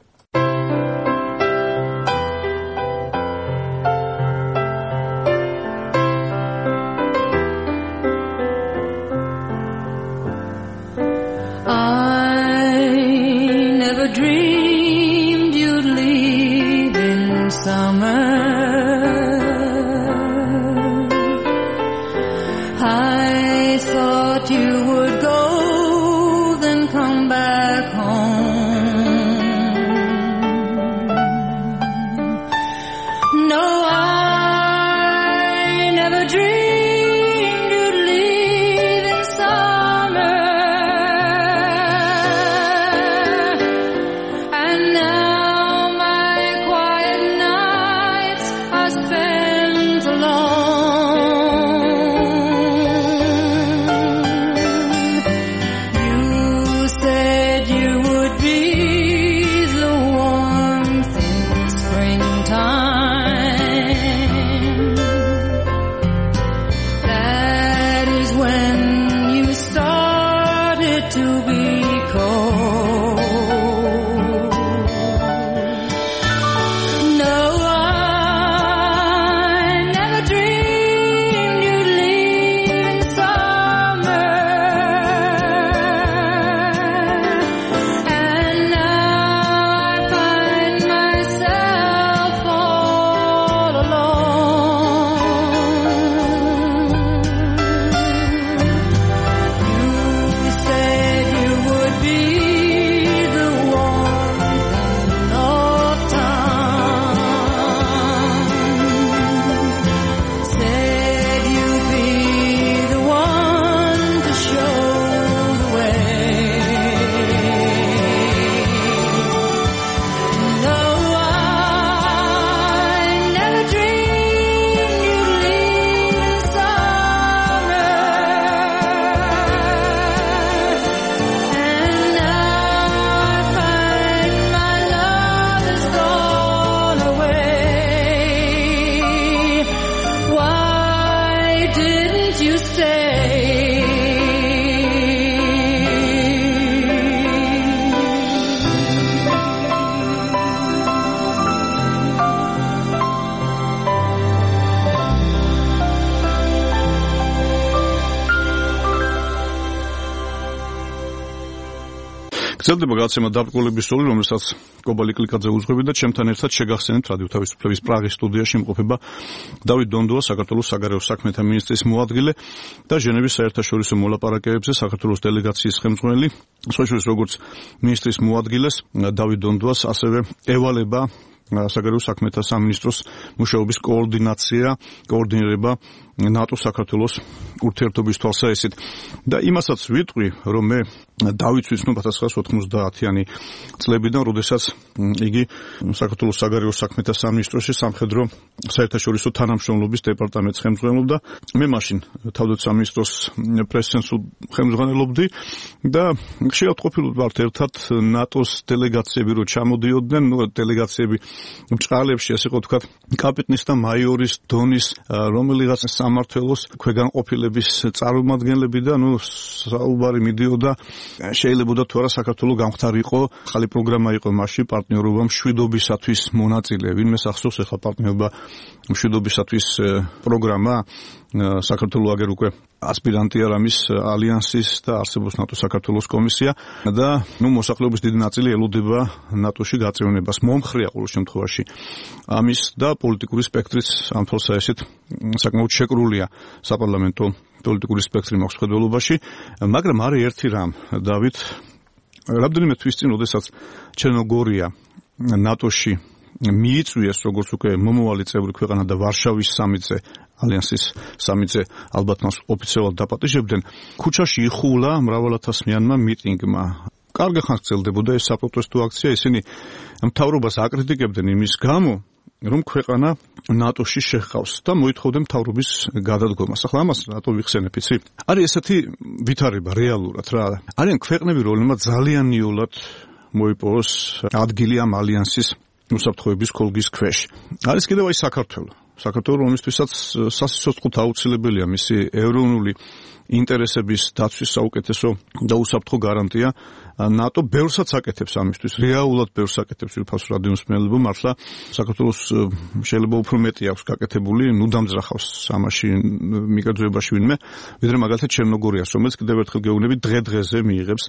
Dreamed you'd leave in summer. I thought you would go, then come back home. No, I never dreamed you'd leave in summer. გრძელდება გაცემა დაბრკოლების ზოლი, რომელსაც კობა ლიკლიკაძე უძღვები და ჩემთან ერთად შეგახსენებთ რადიო თავისუფლების პრაღის სტუდიაში იმყოფება დავით დონდუა, საქართველოს საგარეო საქმეთა მინისტრის მოადგილე და ჟენევის საერთაშორისო მოლაპარაკებებზე საქართველოს დელეგაციის ხელმძღვანელი. სხვაშორის როგორც მინისტრის მოადგილეს დავით დონდუას ასევე ევალება საგარეო საქმეთა სამინისტროს მუშაობის კოორდინირება ნატო საქართველოს ურთიერთობის თვალსაჩინო და იმასაც ვიტყვი, რომ მე დავით ვიცნობ 1990-იანი წლებიდან, როდესაც იგი საქართველოს საგარეო საქმეთა სამინისტროში სამხედრო საერთაშორისო თანამშრომლობის დეპარტამენტს ხელმძღვანელობდა. მე მაშინ თავდაცვის სამინისტროს პრესცენტრს ხელმძღვანელობდი და ხშირად ყოფილობდით ერთად ნატოს დელეგაციები რო ჩამოდიოდნენ, დელეგაციები ბჭყალებში, ასე ვთქვათ, კაპიტნის და მაიორის დონის რომელიღაც სამმართველოს ქვეგანყოფილების წარმომადგენლები და საუბარი მიდიოდა შეიძლება თუ არა საქართველოს გამختارიყო, ხალი პროგრამა იყო მასში პარტნიორობა მშვიდობისათვის მონაწილე. ვინმე ახსოვს ახლა პარტნიორობა მშვიდობისათვის პროგრამა საქართველოს აგერ უკვე ასპირანტი არამის ალიანსის და არსებობს ნატოს საქართველოს კომისია და მოსახლეობის დიდი ნაწილი ელოდება ნატოში გაწევნებას. მომხრეა ყოველ შემთხვევაში ამის და პოლიტიკური სპექტრიც ამ თვალსაჩინო საკმაოდ შეკრულია საპარლამენტო პოლიტიკური სპექტრი მაქვს ხედველობაში, მაგრამ არის ერთი რამ, დავით, რამდენიმე თვის წინ, როდესაც ჩერნოგორია ნატოში მიიწვიეს როგორც უკვე მომავალი წევრი ქვეყანა და ვარშავის სამიტზე, ალიანსის სამიტზე ალბათ მას ოფიციალურად დაპატიჟებდნენ, ქუჩაში იხულა მრავალათასმიანმა მიტინგმა. კარგი ხანს გრძელდებოდა ეს საპროტესტო აქცია, ისინი მთავრობას აკრიტიკებდნენ იმის გამო, რომ ქვეყანა ნატოში შეჰყავს და მოითხოვდნენ მთავრობის გადადგომას. ახლა ამას რატო ვიხსენებ, იცი? არის ესეთი ვითარება რეალურად რა. არიან ქვეყნები, რომლებმაც ძალიან იოლად მოიპოვოს ადგილი ამ ალიანსის უსაფრთხოების კოლგის ქვეშ. არის კიდევ აი საქართველო, რომლისთვისაც სასიცოცხლოდ აუცილებელია მისი ეროვნული ინტერესების დაცვის საუკეთესო და უსაფრთხო გარანტია. ნატო ბევრსაც აკეთებს ამისთვის, რეალურად ბევრს აკეთებს ვიფას რადიოსმელებო, მართლა საქართველოს შეიძლება უფრო მეტი აქვს გაკეთებული, დამძრახავს ამაში მიკაძვებაში ვინმე, ვიდრე მაგალითად ჩერნოგორიას, რომელიც კიდევ ერთხელ გეუბნებით დღე-დღეზე მიიღებს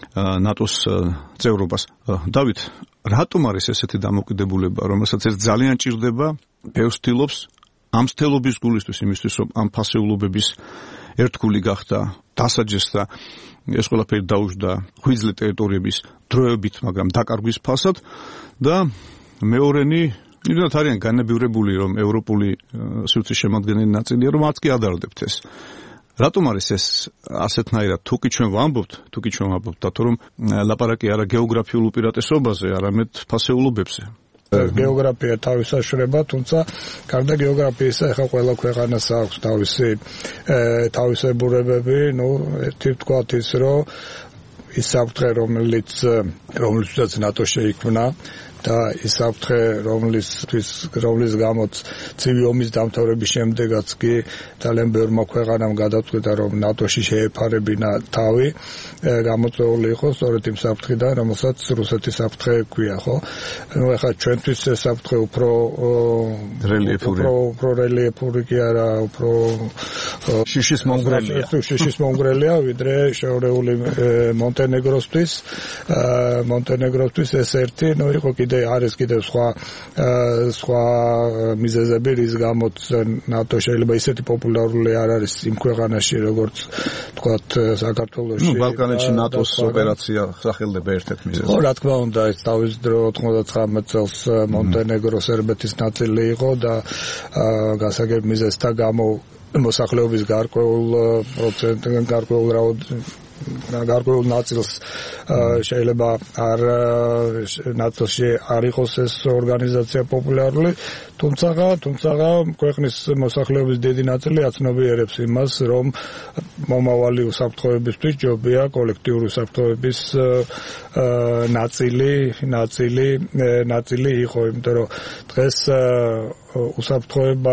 ნატოს წევრობას. დავით, რატომ არის ესეთი დამოკიდებულება, რომელსაც ეს ძალიან ჭირდება, ბევრს ცდილობს ამ მცდელობის გულისთვის, იმისთვის, რომ ამ ფასეულობების ერთგული გახდა, დასაჯესდა, ეს ყველაფერი დაუშვდა ღვიძლი ტერიტორიების დროებით, მაგრამ დაკარგვის ფასად და მეორენი, იმდენად არიან განებივრებული, რომ ევროპული სივრცის შემადგენელი ნაწილია, რომ არც კი ადარდებთ ეს. რატომ არის ეს ასეთნაირად? თუკი ჩვენ ვამბობთ, დათო რომ ლაპარაკი არა გეოგრაფიულ უპირატესობაზე, არამედ ფასეულობებზე. გეოგრაფია თავისაშრება, თუმცა გარდა გეოგრაფიისა ახლა ყველა ქვეყანას აქვს თავისებურებები, ერთი ვთქვათ ის, რომ ის საფრთხე, რომლითაც ნატო შეიქმნა და ის საფრთხე, რომლის გამოც ცივი ომის დამთავრების შემდეგაც კი ძალიან ბევრმა ქვეყანამ გადაწყვიტა, რომ ნატოში შეეფარებინა თავი, გამოწვეული იყო სწორედ იმ საფრთხიდან, რომელსაც რუსეთის საფრთხე ჰქვია, ხო? ახლა ჩვენთვის ეს საფრთხე უფრო რელიეფური კი არა, უფრო შიშის მომგვრელია, ვიდრე შეურეული მონტენეგროსთვის. მონტენეგროსთვის ეს ერთი, იყო არის კიდევ სხვა მიზეზები, რის გამოც ნატო შეიძლება ისეთი პოპულარული არ არის იმ ქვეყანაში, როგორც თქვათ საქართველოში. ბალკანეთში ნატოს ოპერაცია სახელდება ერთ-ერთ მიზეზად. ხო, რა თქმა უნდა, ეს თავის დრო 99 წელს მონტენეგრო სერბეთის ნაწილი იყო და გასაგებ მიზეზთა გამო მოსახლეობის გარკვეულ ნაწილს შეიძლება ნატოში არ იყოს ეს ორგანიზაცია პოპულარული, თუმცა ქვეყნის მოსახლეობის დიდი ნაწილი აცნობიერებს იმას, რომ მომავალი უსაფრთხოებისთვის ჯობია კოლექტიური უსაფრთხოების ნაწილი იყო, იმიტომ რომ დღეს უსაფრთხოება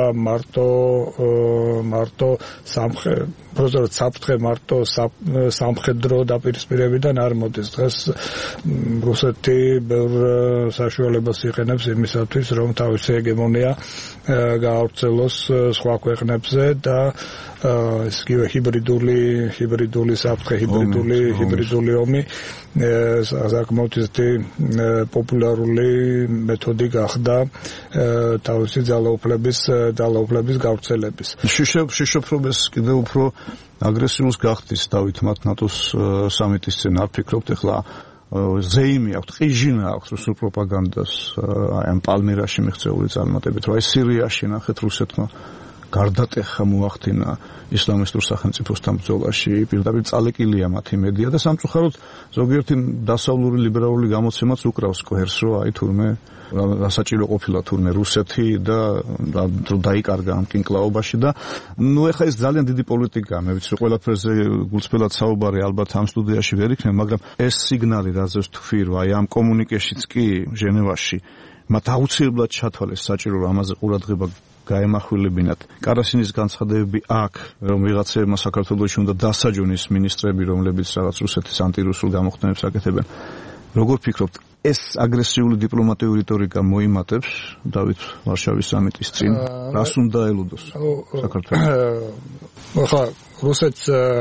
მარტო საფრთხე მარტო სამხედრო დაპირისპირებიდან არ მოდის. დღეს რუსეთი ბევრ საშუალებას იყენებს იმისათვის, რომ თავისი ჰეგემონია გაავრცელოს სხვა ქვეყნებზე და ეს კიდევ ჰიბრიდული საფრთხე, ჰიბრიდული ომი საკმაოდ პოპულარული მეთოდი გახდა თავისი ძალაუფლების გავრცელების. შიშოფრობას კიდევ უფრო აგრესიულს გახდის დავით მათ ნატოს სამიტის სცენა. არ ფიქრობთ ახლა ზეიმი აქვს, ყიჟინა აქვს რუსულ პროპაგანდას, ამ პალმირაში მიღწეული წარმატებით, რა ეს სირიაში ნახეთ რუსეთმა გარდატეხა მოახდინა ისლამისტურ სახელმწიფოსთან ბრძოლაში, პირდაპირ წალეკილია მათი მედია და სამწუხაროდ ზოგიერთი დასავლური ლიბერალური გამოცემაც უკრავს კვერს, რომ აი თურმე სასაჭირო ყოფილა თურმე რუსეთი და დაიკარგა ამ კინკლაობაში და ნუ ეხლა ეს ძალიან დიდი პოლიტიკაა. მე ვიცი რომ ყველაფერზე გულწრფელად საუბარი ალბათ ამ სტუდიაში ვერ იქნება, მაგრამ ეს სიგნალი რაზეც თქვი რომ აი ამ კომუნიკეშიც კი ჟენევაში მათ აუცილებლად ჩათვალეს საჭირო რომ ამაზე ყურადღება გაემახვილებინათ. კარასინის განცხადებები აქ, რომ ვიღაცებმა საქართველოში უნდა დასაჯონ ის მინისტრები, რომლებიც რაღაც რუსეთის ანტირუსულ გამოხდენებს აკეთებენ. როგორ ფიქრობთ, ეს აგრესიული დიპლომატიური რიტორიკა მოიმატებს დავით ვარშავის სამიტის წინ? რას უნდა ელოდოს საქართველოს? ახლა რუსეთს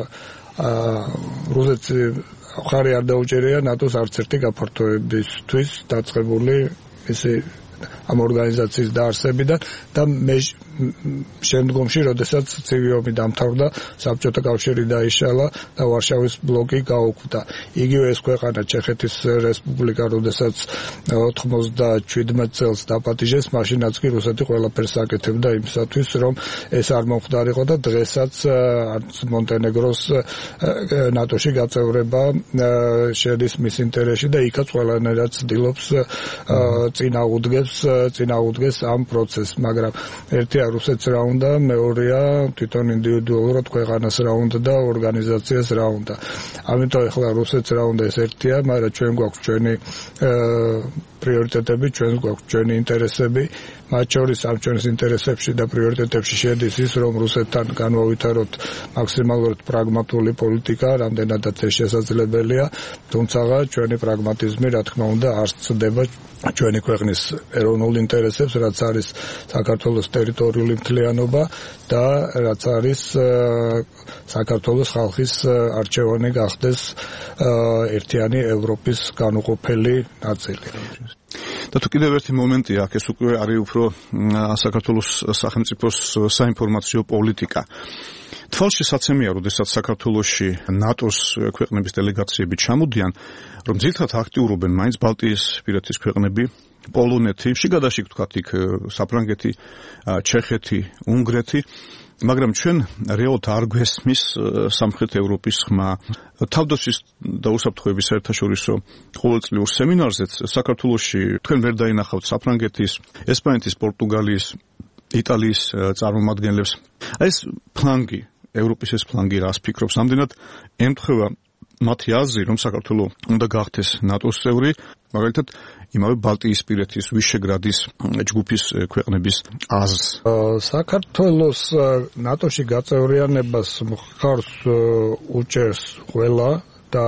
ხარი არ დაუჭერია ნატოს არც ერთი გაფართოებისთვის დაწყებული ესე ამ ორგანიზაციის დაარსებიდან და მე შემდგომში, როდესაც ცივი ომი დამთავრდა, საბჭოთა კავშირი დაიშალა და ვარშავის ბლოკი გაუქმდა. იგივე ეს ქვეყანა ჩეხეთის რესპუბლიკა, როდესაც 97 წელს დაპატიჟეს, მაშინაც კი რუსეთი ყველაფერს აკეთებდა იმისათვის, რომ ეს არ მომხდარიყო და დღესაც მონტენეგროს ნატოში გაწევრება შედის მის ინტერესში და იქაც ყველანაირად ცდილობს წინააღმდეგს ამ პროცესს, მაგრამ ერთია რუსეთს რა უნდა, მეორეა თვითონ ინდივიდუალურად ქვეყანას რა უნდა და ორგანიზაციას რა უნდა. ამიტომ ახლა რუსეთს რა უნდა ეს ერთია, მაგრამ ჩვენ გვაქვს ჩვენი პრიორიტეტები, ჩვენს გვაქვს ჩვენი ინტერესები, მათ შორის ამ ჩვენს ინტერესებში და პრიორიტეტებში შედის ის, რომ რუსეთთან განვავითაროთ მაქსიმალურად პრაგმატული პოლიტიკა, რამდენადაც ეს შესაძლებელია, თუმცა ჩვენი პრაგმატიზმი, რა თქმა უნდა, არ ცდება ჩვენი ქვეყნის ეროვნულ ინტერესებს, რაც არის საქართველოს ტერიტორიული მთლიანობა და რაც არის საქართველოს ხალხის არჩევანი გახდეს ერთიანი ევროპის განუყოფელი ნაწილი. და თუ კიდევ ერთი მომენტია, აქ ეს უკვე არის უფრო საქართველოს სახელმწიფოს საინფორმაციო პოლიტიკა. თვალში საცემია, როდესაც საქართველოში ნატოს ქვეყნების დელეგაციები ჩამოდიან, რომ ძირითადად აქტიურობენ მაინც ბალტიისპირეთის ქვეყნები, პოლონეთი, შიგადაში ვთქვათ იქ საფრანგეთი, ჩეხეთი, უნგრეთი, მაგრამ ჩვენ რეალურად არ გვესმის სამხრეთ ევროპის ხმა. თავდაცვის და უსაფრთხოების საერთაშორისო ყოველწლიურ სემინარზეც საქართველოში თქვენ ვერ დაინახავთ საფრანგეთის, ესპანეთის, პორტუგალიის, იტალიის წარმომადგენლებს. აი ეს ფლანგი, ევროპის ეს ფლანგი რას ფიქრობს? ამდენად ემთხვევა მათი აზრი, რომ საქართველო უნდა გახდეს ნატოს წევრი, მაგალითად იმავე ბალტიისპირეთის, ვიშეგრადის ჯგუფის ქვეყნების აზრს. საქართველოს ნატოში გაწევრიანებას მხარს უჭერს ყველა და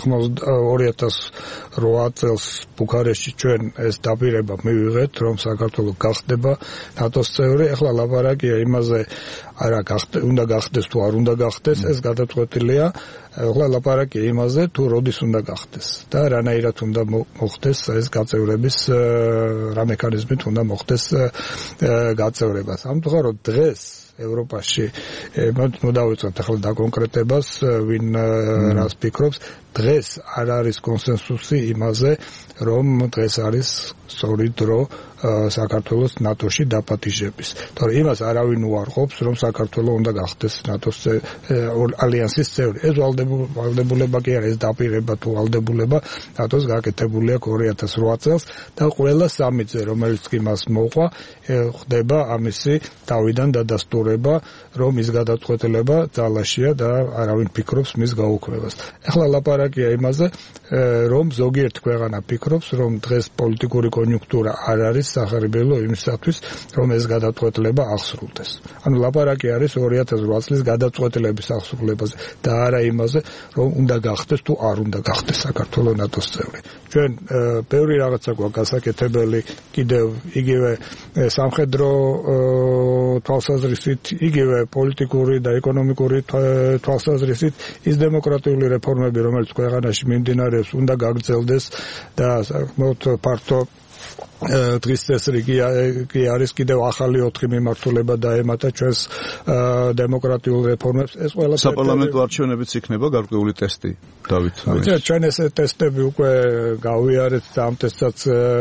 2008 წელს ბუქარესტში ჩვენ ეს დაპირება მივიღეთ, რომ საქართველო გახდება ნატოს წევრი. ახლა ლაპარაკია იმაზე, არა უნდა გახდეს თუ არ უნდა გახდეს, ეს გადაწყვეტილია. ახლა ლაპარაკია იმაზე, თუ როდის უნდა გახდეს და რანაირად უნდა მოხდეს ეს გაწევრების, რა მექანიზმით უნდა მოხდეს გაწევრება. სამწუხაროდ დღეს ევროპაში მოდავიწყოთ ახლა დაკონკრეტებას, ვინ რას ფიქრობს. დღეს არ არის კონსენსუსი იმაზე, რომ დღეს არის სწორი დრო საქართველოს ნატოში დაპატიჟების. თორე იმას არავინ უარყოფს, რომ საქართველო უნდა გახდეს ნატოს ალიანსის წევრი. ეს ვალდებულება კი არა, ეს დაპირება თუ ვალდებულება ნატოს გაკეთებული აქვს 2008 წელს და ყველა სამიტზე, რომელიც კი მას მოყვა, ხდება ამისი თავიდან დადასტურება, რომ ის გადაწყვეტილება ძალაშია და არავინ ფიქრობს მის გაუქმებას. ახლა ლაპარაკია იმაზე, რომ ზოგიერთ ქვეყანა ფიქრობს, რომ დღეს პოლიტიკური კონიუნქტურა არ არის სახარებელო იმისათვის, რომ ეს გადაწყვეტილება აღსრულდეს. ანუ ლაპარაკი არის 2008 წლის გადაწყვეტილების აღსრულებაზე და არა იმაზე, რომ უნდა გახდეს თუ არ უნდა გახდეს საქართველოს ნატოს წევრი. ჩვენ ბევრი რაღაცა გვაქვს გასაკეთებელი, კიდევ იგივე სამხედრო თვალსაზრისით, იგივე პოლიტიკური და ეკონომიკური თვალსაზრისით ის დემოკრატიული რეფორმები, რომელიც ქვეყანაში მიმდინარეობს, უნდა გაგრძელდეს და საკმაოდ ფართო დღის წესრი კი არის კიდევ ახალი 4 მიმართულება დაემატა ჩვენს დემოკრატიულ რეფორმებს. ეს ყველა საპარლამენტო არჩევნებიც იქნება გარკვეული ტესტი, დავით. ჩვენ ეს ტესტები უკვე გავიარეთ და ამ ტესტსაც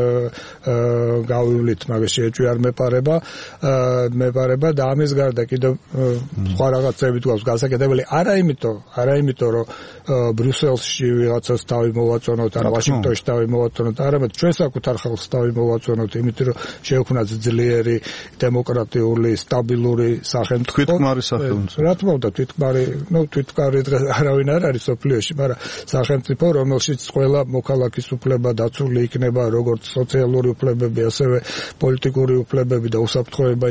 გავივლით, მაგრამ შეჭვი არ მეპარება და ამის გარდა კიდევ სხვა რაღაცები გვაქვს გასაკეთებელი. არა იმიტომ რომ ბრიუსელში ვიღაცას თავი მოვაწონოთ, ან ვაშინგტონში თავი მოვაწონოთ, არამედ ჩვენ საკუთარ ხალხს თავი მოვაწონოთ, იმიტომ რომ შევქმნათ ძლიერი დემოკრატიული, სტაბილური სახელმწიფო. თვითქმარი სახელმწიფო. რა თქმა უნდა, თვითქმარი დღეს არავინ არ არის სოფლიოში, მაგრამ სახელმწიფო, რომელშიც ყველა მოქალაქის უფლება დაცული იქნება, როგორც სოციალური უფლებები, ასევე პოლიტიკური უფლებები და უსაფრთხოება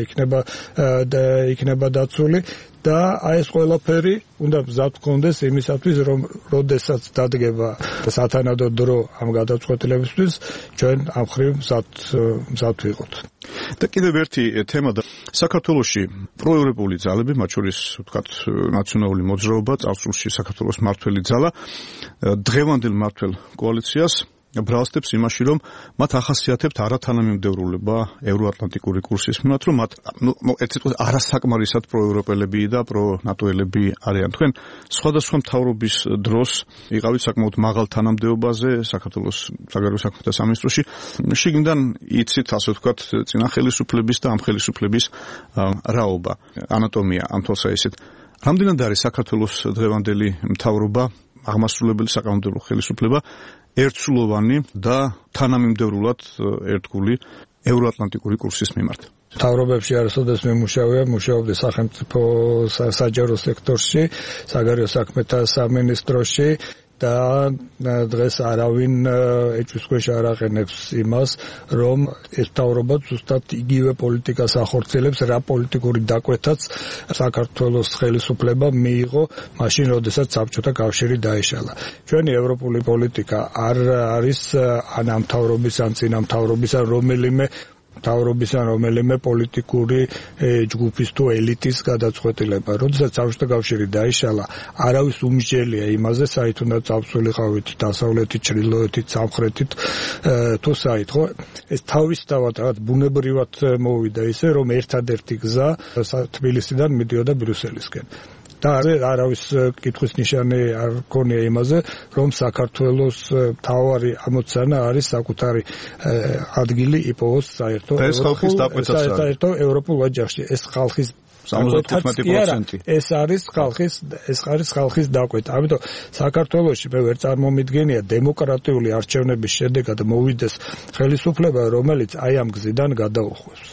იქნება დაცული. და აი ეს ყველაფერი უნდა მზად გქონდეს იმისათვის, რომ როდესაც დადგება სათანადო დრო ამ გადაწყვეტილებისთვის, ჩვენ ამ ხრივ მზად ვიყოთ. და კიდევ ერთი თემა და საქართველოში პროევროპული ძალები, მათ შორის ვთქვათ ნაციონალური მოძრაობა, წარსულში საქართველოს მმართველი ძალა, დღევანდელ მმართველ კოალიციას ბრალსტებს იმაში, რომ მათ ახასიათებთ არათანამიმდევრულება ევროატლანტიკური კურსის მიმართ, რომ მათ ერთ სიტყვით არასაკმარისად პროევროპელები და პრონატოელები არიან. თქვენ სხვადასხვა მთავრობის დროს იყავით საკმაოდ მაღალ თანამდებობაზე საქართველოს საგარეო საქმეთა სამინისტროში. შიგნიდან იცით, ასე ვთქვათ, წინა ხელისუფლების და ამ ხელისუფლების რაობა, ანატომია ამ თვალსაზრისით. რამდენად არის საქართველოს დღევანდელი მთავრობა, აღმასრულებელი საკანონმდებლო ხელისუფლება ერთსულოვანი და თანამიმდევრულად ერთგული ევროატლანტიკური კურსის მიმართ? მთავრობებში არასოდეს მუშაობდი სახელმწიფო საჯარო სექტორში, საგარეო საქმეთა სამინისტროში და დღეს არავინ ეჭვის ქვეშ არ აყენებს იმას, რომ ეს მთავრობა ზუსტად იგივე პოლიტიკას ახორციელებს, რა პოლიტიკური დაკვეთაც საქართველოს ხელისუფლება მიიღო მაშინ, როდესაც საბჭოთა კავშირი დაიშალა. ჩვენი ევროპული პოლიტიკა არ არის ან ამ მთავრობის ან წინა მთავრობის ან მთავრობის ან რომელიმე პოლიტიკური ჯგუფის თუ ელიტის გადაწყვეტილება. როდესაც საბჭოთა კავშირი დაიშალა, არავის უმსჯელია იმაზე, საით უნდა წავსულიყავით, დასავლეთით, ჩრდილოეთით, სამხრეთით თუ საით, ხო? ეს თავისთავად რაღაც ბუნებრივად მოვიდა ისე, რომ ერთადერთი გზა თბილისიდან მიდიოდა ბრიუსელისკენ. და არავის კითხვის ნიშანი არ ქონია იმაზე, რომ საქართველოს მთავარი ამოცანა არის საკუთარი ადგილი იპოვოს საერთო ევროპულ ოჯახში. ეს ხალხის 75%. ეს არის ხალხის დაკვეთა. ამიტომ საქართველოში მე ვერ წარმომიდგენია დემოკრატიული არჩევნების შედეგად მოვიდეს ხელისუფლება, რომელიც აი ამ გზიდან გადაუხვევს.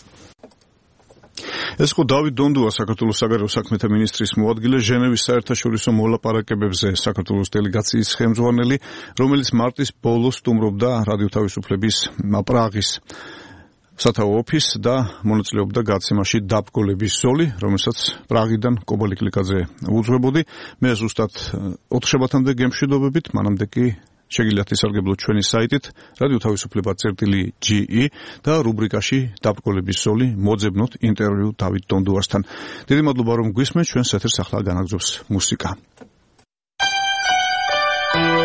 ეს ხო დავით დონდუა, საქართველოს საგარეო საქმეთა მინისტრის მოადგილე, ჟენევის საერთაშორისო მოლაპარაკებებზე საქართველოს დელეგაციის ხელმძღვანელი, რომელიც მარტის ბოლოს სტუმრობდა რადიო თავისუფლების პრაღის სათაო ოფისს და მონაწილეობდა გაცემაში დაბგოლების ზოლი, რომელსაც პრაღიდან კობა ლიკლიკაძე უძღვებოდი. მე ზუსტად 4 შაბათამდე გემშვიდობებით, მანამდე კი შეგიძლიათ ისარგებლოთ ჩვენი საიტით radio-tavisufleba.ge და რუბრიკაში დაბგოლების ზოლი მოძებნოთ ინტერვიუ დავით დონდუასთან. დიდი მადლობა რომ გვისმენთ, ჩვენს ეთერს ახლა განაგზობს მუსიკა.